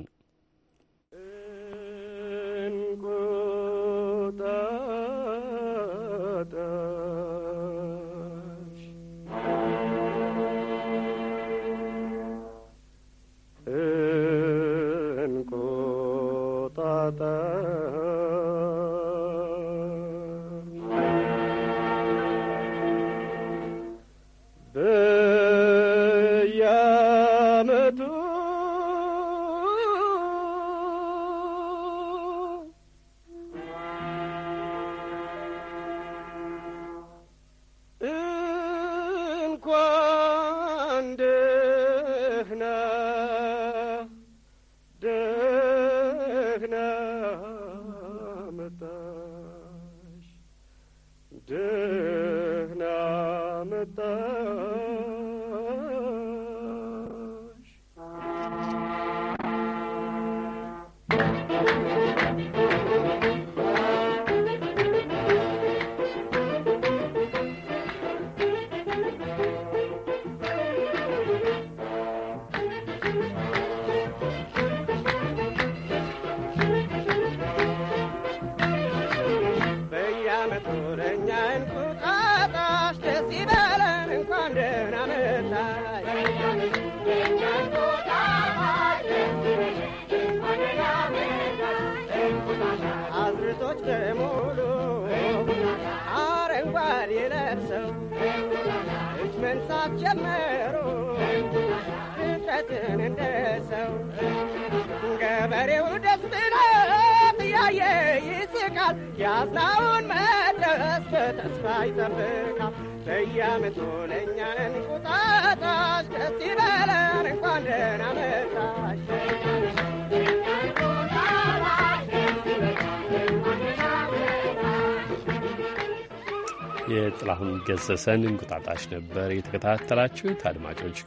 የጥላሁን ገሰሰን እንቁጣጣሽ ነበር የተከታተላችሁት። አድማጮች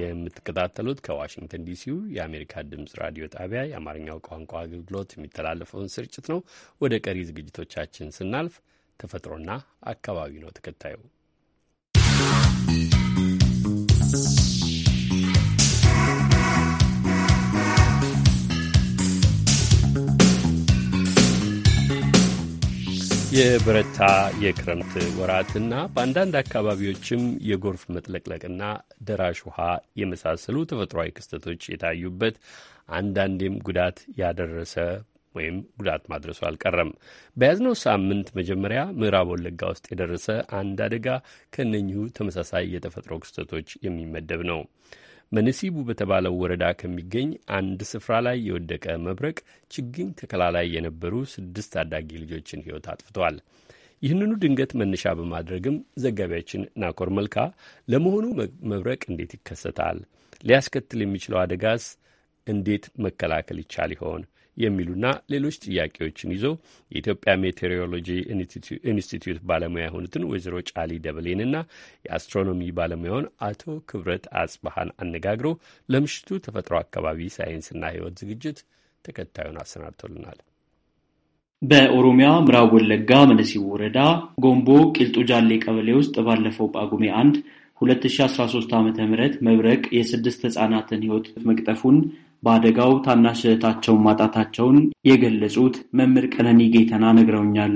የምትከታተሉት ከዋሽንግተን ዲሲው የአሜሪካ ድምፅ ራዲዮ ጣቢያ የአማርኛው ቋንቋ አገልግሎት የሚተላለፈውን ስርጭት ነው። ወደ ቀሪ ዝግጅቶቻችን ስናልፍ ተፈጥሮና አካባቢ ነው ተከታዩ። የበረታ የክረምት ወራትና በአንዳንድ አካባቢዎችም የጎርፍ መጥለቅለቅና ደራሽ ውሃ የመሳሰሉ ተፈጥሯዊ ክስተቶች የታዩበት አንዳንዴም ጉዳት ያደረሰ ወይም ጉዳት ማድረሱ አልቀረም። በያዝነው ሳምንት መጀመሪያ ምዕራብ ወለጋ ውስጥ የደረሰ አንድ አደጋ ከእነኚሁ ተመሳሳይ የተፈጥሮ ክስተቶች የሚመደብ ነው። መንሲቡ በተባለው ወረዳ ከሚገኝ አንድ ስፍራ ላይ የወደቀ መብረቅ ችግኝ ተከላ ላይ የነበሩ ስድስት ታዳጊ ልጆችን ሕይወት አጥፍቷል። ይህንኑ ድንገት መነሻ በማድረግም ዘጋቢያችን ናኮር መልካ ለመሆኑ መብረቅ እንዴት ይከሰታል? ሊያስከትል የሚችለው አደጋስ እንዴት መከላከል ይቻል ይሆን? የሚሉና ሌሎች ጥያቄዎችን ይዞ የኢትዮጵያ ሜቴሮሎጂ ኢንስቲትዩት ባለሙያ የሆኑትን ወይዘሮ ጫሊ ደበሌንና የአስትሮኖሚ ባለሙያውን አቶ ክብረት አጽባሃን አነጋግሮ ለምሽቱ ተፈጥሮ አካባቢ ሳይንስና ሕይወት ዝግጅት ተከታዩን አሰናድቶልናል። በኦሮሚያ ምዕራብ ወለጋ መነሲቡ ወረዳ ጎምቦ ቂልጡ ጃሌ ቀበሌ ውስጥ ባለፈው ጳጉሜ አንድ ሁለት ሺህ አስራ ሶስት ዓመተ ምህረት መብረቅ የስድስት ህጻናትን ሕይወት መቅጠፉን በአደጋው ታናሽ እህታቸውን ማጣታቸውን የገለጹት መምህር ቀነኒ ጌተና ነግረውኛል።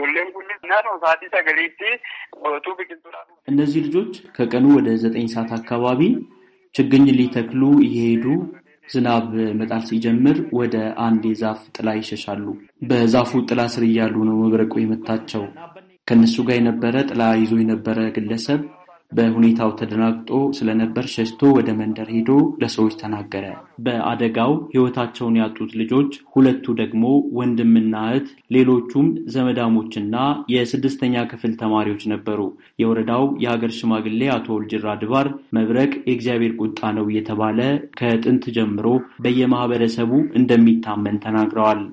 እነዚህ ልጆች ከቀኑ ወደ ዘጠኝ ሰዓት አካባቢ ችግኝ ሊተክሉ እየሄዱ ዝናብ መጣል ሲጀምር ወደ አንድ የዛፍ ጥላ ይሸሻሉ። በዛፉ ጥላ ስር እያሉ ነው መብረቁ የመታቸው። ከነሱ ጋር የነበረ ጥላ ይዞ የነበረ ግለሰብ በሁኔታው ተደናግጦ ስለነበር ሸሽቶ ወደ መንደር ሄዶ ለሰዎች ተናገረ። በአደጋው ሕይወታቸውን ያጡት ልጆች ሁለቱ ደግሞ ወንድምና እህት፣ ሌሎቹም ዘመዳሞችና የስድስተኛ ክፍል ተማሪዎች ነበሩ። የወረዳው የሀገር ሽማግሌ አቶ ወልጅራ ድባር መብረቅ የእግዚአብሔር ቁጣ ነው እየተባለ ከጥንት ጀምሮ በየማህበረሰቡ እንደሚታመን ተናግረዋል።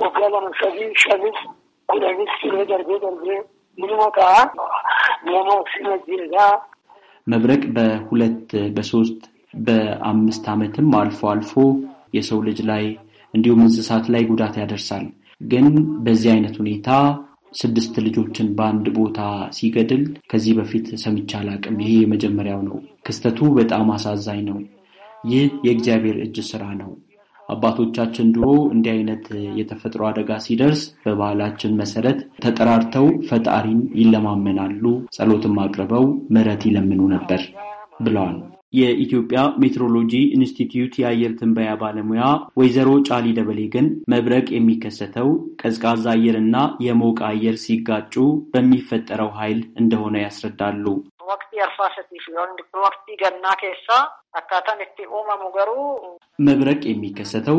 መብረቅ በሁለት በሶስት በአምስት ዓመትም አልፎ አልፎ የሰው ልጅ ላይ እንዲሁም እንስሳት ላይ ጉዳት ያደርሳል። ግን በዚህ አይነት ሁኔታ ስድስት ልጆችን በአንድ ቦታ ሲገድል ከዚህ በፊት ሰምቼ አላቅም። ይሄ የመጀመሪያው ነው። ክስተቱ በጣም አሳዛኝ ነው። ይህ የእግዚአብሔር እጅ ስራ ነው። አባቶቻችን ድሮ እንዲህ አይነት የተፈጥሮ አደጋ ሲደርስ በባህላችን መሰረት ተጠራርተው ፈጣሪን ይለማመናሉ፣ ጸሎትም አቅርበው ምሕረት ይለምኑ ነበር ብለዋል። የኢትዮጵያ ሜትሮሎጂ ኢንስቲትዩት የአየር ትንበያ ባለሙያ ወይዘሮ ጫሊ ደበሌ ግን መብረቅ የሚከሰተው ቀዝቃዛ አየርና የሞቀ አየር ሲጋጩ በሚፈጠረው ኃይል እንደሆነ ያስረዳሉ። ወቅቲ አርፋሰቲ ሲሆን ወቅቲ ገና ከሳ አካታን እቲ ኡማሙ ገሩ መብረቅ የሚከሰተው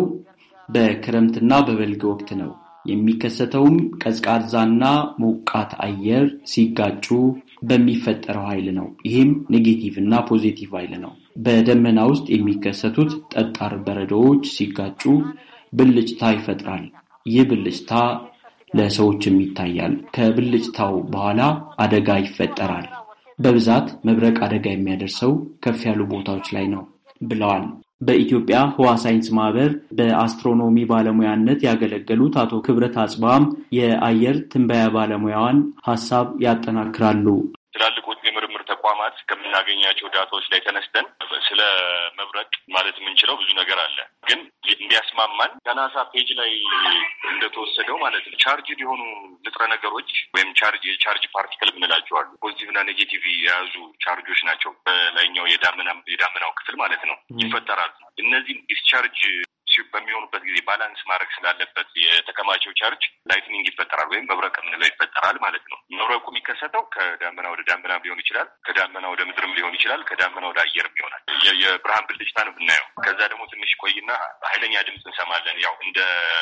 በክረምትና በበልግ ወቅት ነው። የሚከሰተውም ቀዝቃዛና ሞቃት አየር ሲጋጩ በሚፈጠረው ኃይል ነው። ይህም ኔጌቲቭ እና ፖዚቲቭ ኃይል ነው። በደመና ውስጥ የሚከሰቱት ጠጣር በረዶዎች ሲጋጩ ብልጭታ ይፈጥራል። ይህ ብልጭታ ለሰዎችም ይታያል። ከብልጭታው በኋላ አደጋ ይፈጠራል። በብዛት መብረቅ አደጋ የሚያደርሰው ከፍ ያሉ ቦታዎች ላይ ነው ብለዋል። በኢትዮጵያ ህዋ ሳይንስ ማህበር በአስትሮኖሚ ባለሙያነት ያገለገሉት አቶ ክብረት አጽባም የአየር ትንበያ ባለሙያዋን ሀሳብ ያጠናክራሉ። ትላልቆች የምርምር ተቋማት ከምናገኛቸው ዳታዎች ላይ ተነስተን ስለ መብረቅ ማለት የምንችለው ብዙ ነገር አለ። ግን እንዲያስማማን ከናሳ ፔጅ ላይ እንደተወሰደው ማለት ነው ቻርጅድ የሆኑ ንጥረ ነገሮች ወይም ቻርጅ የቻርጅ ፓርቲክል ምንላቸው አሉ። ፖዚቲቭ እና ኔጌቲቭ የያዙ ቻርጆች ናቸው። በላይኛው የዳመና የዳመናው ክፍል ማለት ነው ይፈጠራሉ። እነዚህ ዲስቻርጅ በሚሆኑበት ጊዜ ባላንስ ማድረግ ስላለበት የተከማቸው ቻርጅ ላይትኒንግ ይፈጠራል ወይም መብረቅ የምንለው ይፈጠራል ማለት ነው። መብረቁ የሚከሰተው ከዳመና ወደ ዳመና ሊሆን ይችላል፣ ከዳመና ወደ ምድርም ሊሆን ይችላል፣ ከዳመና ወደ አየርም ይሆናል። የብርሃን ብልጭታ ነው የምናየው። ከዛ ደግሞ ትንሽ ቆይና ኃይለኛ ድምፅ እንሰማለን። ያው እንደ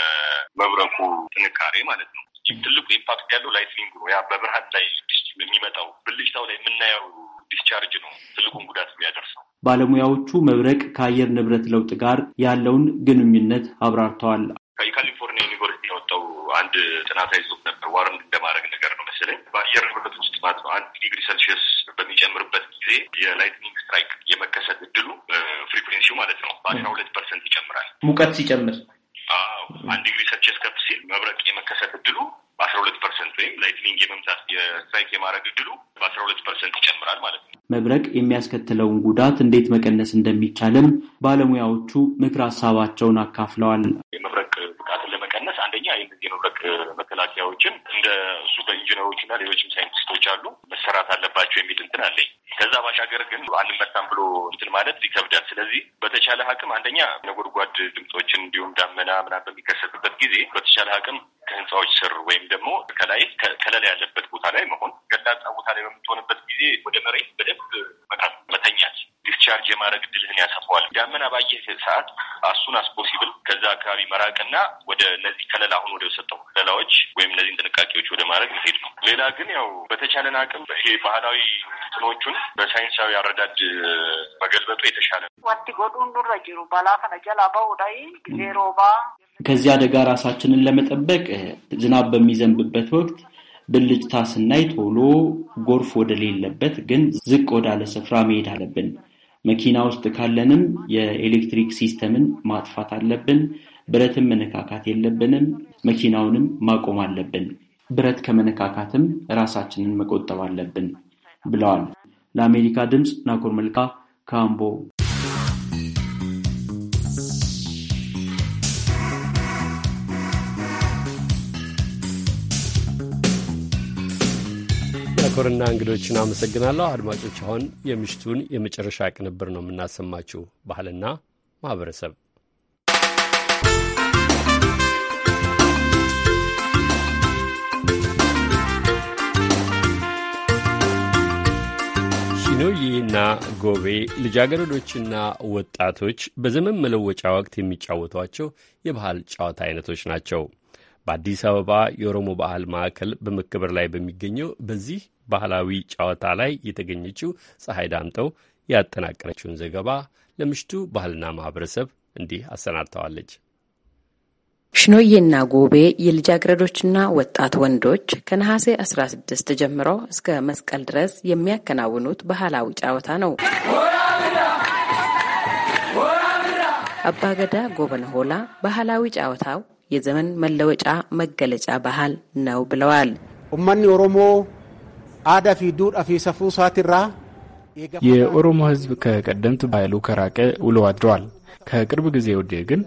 መብረቁ ጥንካሬ ማለት ነው። ትልቁ ኢምፓክት ያለው ላይትኒንግ ነው። ያ በብርሃን ላይ የሚመጣው ብልጭታው ላይ የምናየው ዲስቻርጅ ነው ትልቁን ጉዳት የሚያደርሰው። ባለሙያዎቹ መብረቅ ከአየር ንብረት ለውጥ ጋር ያለውን ግንኙነት አብራርተዋል። ከካሊፎርኒያ ዩኒቨርሲቲ ያወጣው አንድ ጥናታዊ ጽሑፍ ነበር። ዋረንት እንደማድረግ ነገር ነው መሰለኝ። በአየር ንብረት ውስጥ ማለት ነው አንድ ዲግሪ ሴልሺየስ በሚጨምርበት ጊዜ የላይትኒንግ ስትራይክ የመከሰት እድሉ ፍሪኩዌንሲው ማለት ነው በአስራ ሁለት ፐርሰንት ይጨምራል። ሙቀት ሲጨምር አዎ አንድ ዲግሪ ሴልሺየስ ከፍ ሲል መብረቅ የመከሰት እድሉ በአስራ ሁለት ፐርሰንት ወይም ላይትኒንግ የመምታት የስትራይክ የማድረግ እድሉ በአስራ ሁለት ፐርሰንት ይጨምራል ማለት ነው። መብረቅ የሚያስከትለውን ጉዳት እንዴት መቀነስ እንደሚቻልም ባለሙያዎቹ ምክር ሀሳባቸውን አካፍለዋል። የመብረቅ ብቃትን ለመቀነስ አንደኛ የዚህ የመብረቅ መከላከያዎችን እንደ እሱ በኢንጂነሮችና ሌሎችም ሳይንቲስቶች አሉ መሰራት አለባቸው የሚል እንትን አለኝ። ከዛ ባሻገር ግን አንመታም ብሎ እንትን ማለት ይከብዳል። ስለዚህ በተቻለ አቅም አንደኛ ነጎድጓድ ድምጾችን እንዲሁም ዳመና ምናምን በሚከሰትበት ጊዜ በተቻለ አቅም ከህንፃዎች ስር ወይም ደግሞ ከላይ ከለላ ያለበት ቦታ ላይ መሆን፣ ገላጣ ቦታ ላይ በምትሆንበት ጊዜ ወደ መሬት በደንብ መተኛት ዲስቻርጅ የማድረግ ድልህን ያሰፋዋል። ዳመና ባየህ ሰዓት አሱን አስ ፖሲብል ከዛ አካባቢ መራቅና ወደ እነዚህ ከለላ አሁን ወደ ሰጠው ከለላዎች ወይም እነዚህን ጥንቃቄዎች ወደ ማድረግ መሄድ ነው። ሌላ ግን ያው በተቻለን አቅም ይሄ ባህላዊ እንትኖቹን በሳይንሳዊ አረዳድ መገልበጡ የተሻለ ነው። ዋንቲ ጎዱን ዱረ ጅሩ ባላ ከነ ጀላ ባውዳይ ጊዜ ሮባ ከዚህ አደጋ ራሳችንን ለመጠበቅ ዝናብ በሚዘንብበት ወቅት ብልጭታ ስናይ ቶሎ ጎርፍ ወደሌለበት ግን ዝቅ ወዳለ ስፍራ መሄድ አለብን። መኪና ውስጥ ካለንም የኤሌክትሪክ ሲስተምን ማጥፋት አለብን። ብረትን መነካካት የለብንም። መኪናውንም ማቆም አለብን። ብረት ከመነካካትም ራሳችንን መቆጠብ አለብን ብለዋል። ለአሜሪካ ድምፅ ናኮር መልካ ካምቦ። ናኮርና እንግዶችን አመሰግናለሁ። አድማጮች፣ አሁን የምሽቱን የመጨረሻ ቅንብር ነው የምናሰማችሁ፣ ባህልና ማህበረሰብ። ሺኖዬና ጎቤ ልጃገረዶችና ወጣቶች በዘመን መለወጫ ወቅት የሚጫወቷቸው የባህል ጨዋታ አይነቶች ናቸው። በአዲስ አበባ የኦሮሞ ባህል ማዕከል በመከበር ላይ በሚገኘው በዚህ ባህላዊ ጨዋታ ላይ የተገኘችው ፀሐይ ዳምጠው ያጠናቀረችውን ዘገባ ለምሽቱ ባህልና ማህበረሰብ እንዲህ አሰናድተዋለች። ሽኖዬና ጎቤ የልጃገረዶችና ወጣት ወንዶች ከነሐሴ አስራ ስድስት ጀምሮ እስከ መስቀል ድረስ የሚያከናውኑት ባህላዊ ጨዋታ ነው። አባገዳ ጎበነ ሆላ ባህላዊ ጨዋታው የዘመን መለወጫ መገለጫ ባህል ነው ብለዋል። ኡማኒ ኦሮሞ አዳ ፊ ዱር አፊ ሰፉ ሳትራ የኦሮሞ ሕዝብ ከቀደምት ባህሉ ከራቀ ውሎ አድሯል። ከቅርብ ጊዜ ወዲህ ግን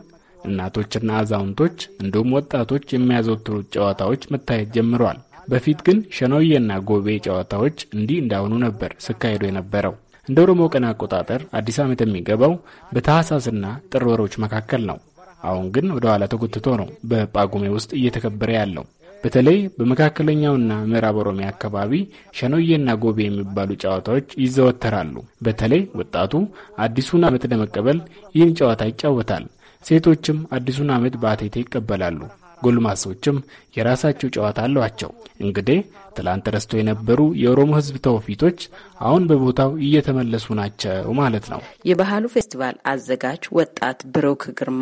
እናቶችና አዛውንቶች እንዲሁም ወጣቶች የሚያዘወትሩት ጨዋታዎች መታየት ጀምረዋል። በፊት ግን ሸኖዬና ጎቤ ጨዋታዎች እንዲህ እንዳሁኑ ነበር ሲካሄዱ የነበረው። እንደ ኦሮሞ ቀን አቆጣጠር አዲስ ዓመት የሚገባው በታህሳስና ጥር ወሮች መካከል ነው። አሁን ግን ወደ ኋላ ተጎትቶ ነው በጳጉሜ ውስጥ እየተከበረ ያለው። በተለይ በመካከለኛውና ምዕራብ ኦሮሚያ አካባቢ ሸኖዬና ጎቤ የሚባሉ ጨዋታዎች ይዘወተራሉ። በተለይ ወጣቱ አዲሱን ዓመት ለመቀበል ይህን ጨዋታ ይጫወታል። ሴቶችም አዲሱን ዓመት በአቴቴ ይቀበላሉ። ጎልማሶችም የራሳቸው ጨዋታ አሏቸው። እንግዲህ ትላንት ረስቶ የነበሩ የኦሮሞ ሕዝብ ተውፊቶች አሁን በቦታው እየተመለሱ ናቸው ማለት ነው። የባህሉ ፌስቲቫል አዘጋጅ ወጣት ብሩክ ግርማ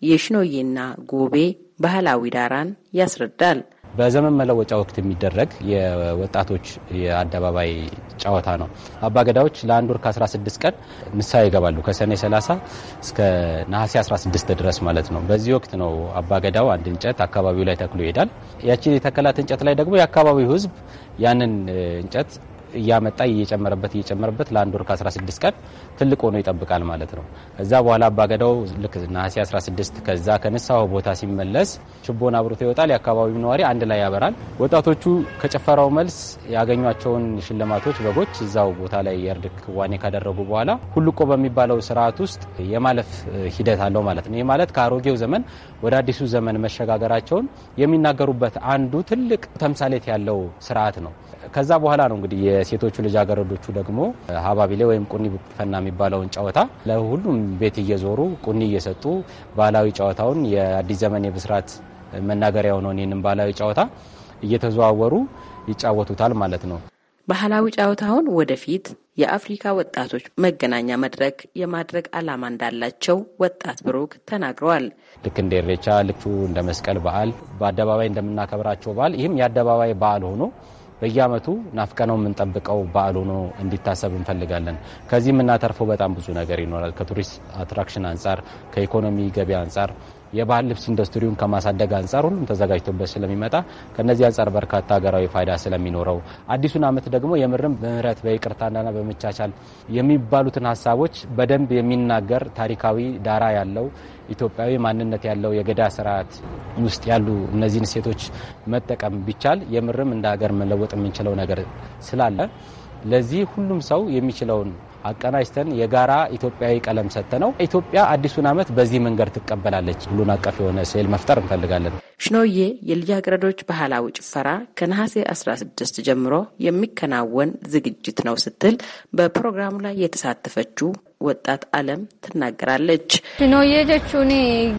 የሽኖዬና ጎቤ ባህላዊ ዳራን ያስረዳል። በዘመን መለወጫ ወቅት የሚደረግ የወጣቶች የአደባባይ ጨዋታ ነው። አባገዳዎች ለአንድ ወር ከ16 ቀን ንስሐ ይገባሉ። ከሰኔ ሰላሳ እስከ ነሐሴ አስራ ስድስት ድረስ ማለት ነው። በዚህ ወቅት ነው አባገዳው አንድ እንጨት አካባቢው ላይ ተክሎ ይሄዳል። ያቺን የተከላት እንጨት ላይ ደግሞ የአካባቢው ሕዝብ ያንን እንጨት እያመጣ እየጨመረበት እየጨመረበት ለአንድ ወር ከ16 ቀን ትልቅ ሆኖ ይጠብቃል ማለት ነው። ከዛ በኋላ አባገዳው ልክ ነሐሴ አስራ ስድስት ከዛ ከንሳው ቦታ ሲመለስ ችቦን አብሮት ይወጣል። የአካባቢው ነዋሪ አንድ ላይ ያበራል። ወጣቶቹ ከጨፈራው መልስ ያገኟቸውን ሽልማቶች በጎች እዛው ቦታ ላይ የእርድ ክዋኔ ካደረጉ በኋላ ሁልቆ በሚባለው ስርዓት ውስጥ የማለፍ ሂደት አለው ማለት ነው። ይህ ማለት ከአሮጌው ዘመን ወደ አዲሱ ዘመን መሸጋገራቸውን የሚናገሩበት አንዱ ትልቅ ተምሳሌት ያለው ስርዓት ነው። ከዛ በኋላ ነው እንግዲህ የሴቶቹ ልጃገረዶቹ ደግሞ ሀባቢሌ ወይም ቁኒ ፈና የሚባለውን ጨዋታ ለሁሉም ቤት እየዞሩ ቁኒ እየሰጡ ባህላዊ ጨዋታውን የአዲስ ዘመን የብስራት መናገሪያ የሆነውን ይህንን ባህላዊ ጨዋታ እየተዘዋወሩ ይጫወቱታል ማለት ነው። ባህላዊ ጨዋታውን ወደፊት የአፍሪካ ወጣቶች መገናኛ መድረክ የማድረግ ዓላማ እንዳላቸው ወጣት ብሩክ ተናግረዋል። ልክ እንደ ኢሬቻ፣ ልክ እንደ መስቀል በዓል በአደባባይ እንደምናከብራቸው በዓል ይህም የአደባባይ በዓል ሆኖ በየዓመቱ ናፍቀነው የምንጠብቀው በዓል ሆኖ እንዲታሰብ እንፈልጋለን። ከዚህ የምናተርፈው በጣም ብዙ ነገር ይኖራል። ከቱሪስት አትራክሽን አንጻር፣ ከኢኮኖሚ ገቢ አንጻር፣ የባህል ልብስ ኢንዱስትሪውን ከማሳደግ አንጻር ሁሉም ተዘጋጅቶበት ስለሚመጣ ከነዚህ አንጻር በርካታ ሀገራዊ ፋይዳ ስለሚኖረው አዲሱን ዓመት ደግሞ የምርም በምህረት በይቅርታና በመቻቻል የሚባሉትን ሀሳቦች በደንብ የሚናገር ታሪካዊ ዳራ ያለው ኢትዮጵያዊ ማንነት ያለው የገዳ ስርዓት ውስጥ ያሉ እነዚህን ሴቶች መጠቀም ቢቻል የምርም እንደ ሀገር መለወጥ የምንችለው ነገር ስላለ ለዚህ ሁሉም ሰው የሚችለውን አቀናጅተን የጋራ ኢትዮጵያዊ ቀለም ሰጥተነው ኢትዮጵያ አዲሱን ዓመት በዚህ መንገድ ትቀበላለች ሁሉን አቀፍ የሆነ ስዕል መፍጠር እንፈልጋለን። ሽኖዬ የልጃገረዶች ባህላዊ ጭፈራ ከነሐሴ አስራ ስድስት ጀምሮ የሚከናወን ዝግጅት ነው ስትል በፕሮግራሙ ላይ የተሳተፈችው ወጣት አለም ትናገራለች። ሽኖዬ ጀቹኒ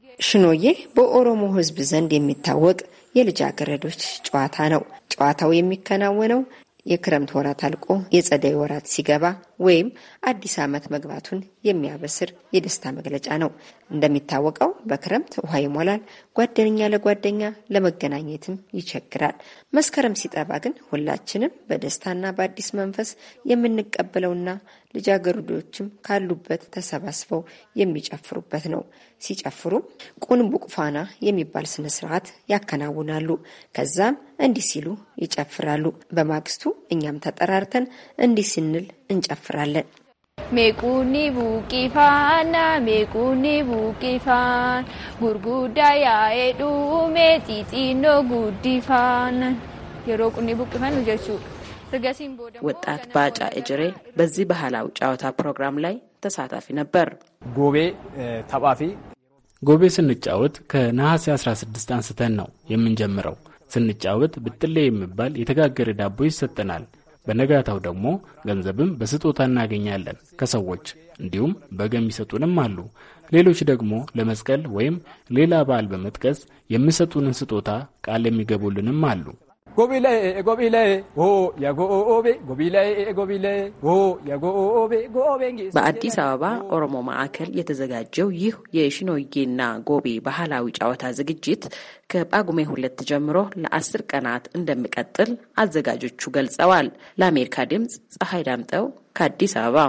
ሽኖዬ በኦሮሞ ሕዝብ ዘንድ የሚታወቅ የልጃገረዶች ጨዋታ ነው። ጨዋታው የሚከናወነው የክረምት ወራት አልቆ የጸደይ ወራት ሲገባ ወይም አዲስ ዓመት መግባቱን የሚያበስር የደስታ መግለጫ ነው። እንደሚታወቀው በክረምት ውሃ ይሞላል፣ ጓደኛ ለጓደኛ ለመገናኘትም ይቸግራል። መስከረም ሲጠባ ግን ሁላችንም በደስታና በአዲስ መንፈስ የምንቀበለውና ልጃገረዶችም ካሉበት ተሰባስበው የሚጨፍሩበት ነው። ሲጨፍሩም ቁንቡቅፋና የሚባል ስነ ስርዓት ያከናውናሉ። ከዛም እንዲህ ሲሉ ይጨፍራሉ። በማግስቱ እኛም ተጠራርተን እንዲህ ስንል እንጨፍራለን። ሜቁኒ ቡቂፋና ሜቁኒ ቡቂፋን ጉርጉዳ ያኤዱ ሜጢጢኖ ጉዲፋን የሮቁኒ ቡቂፋን ጀቹ ወጣት ባጫ እጅሬ በዚህ ባህላዊ ጨዋታ ፕሮግራም ላይ ተሳታፊ ነበር። ጎቤ ተባፊ ጎቤ ስንጫወት ከነሐሴ አስራ ስድስት አንስተን ነው የምንጀምረው። ስንጫወት ብጥሌ የሚባል የተጋገረ ዳቦ ይሰጠናል። በነጋታው ደግሞ ገንዘብም በስጦታ እናገኛለን ከሰዎች። እንዲሁም በግ የሚሰጡንም አሉ። ሌሎች ደግሞ ለመስቀል ወይም ሌላ በዓል በመጥቀስ የሚሰጡንን ስጦታ ቃል የሚገቡልንም አሉ። ጎቢላይ ጎቢላይ ኦ ያጎኦቤ ጎቢላይ ጎቢላይ ኦ ያጎኦቤ ጎኦቤንጊ በአዲስ አበባ ኦሮሞ ማዕከል የተዘጋጀው ይህ የሽኖዬና ጎቤ ባህላዊ ጨዋታ ዝግጅት ከጳጉሜ ሁለት ጀምሮ ለአስር ቀናት እንደሚቀጥል አዘጋጆቹ ገልጸዋል። ለአሜሪካ ድምጽ ፀሐይ ዳምጠው ከአዲስ አበባ።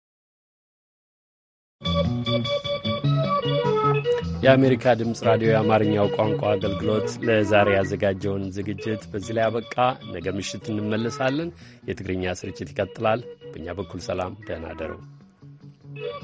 የአሜሪካ ድምፅ ራዲዮ የአማርኛው ቋንቋ አገልግሎት ለዛሬ ያዘጋጀውን ዝግጅት በዚህ ላይ አበቃ። ነገ ምሽት እንመለሳለን። የትግርኛ ስርጭት ይቀጥላል። በእኛ በኩል ሰላም፣ ደህና ደሩ።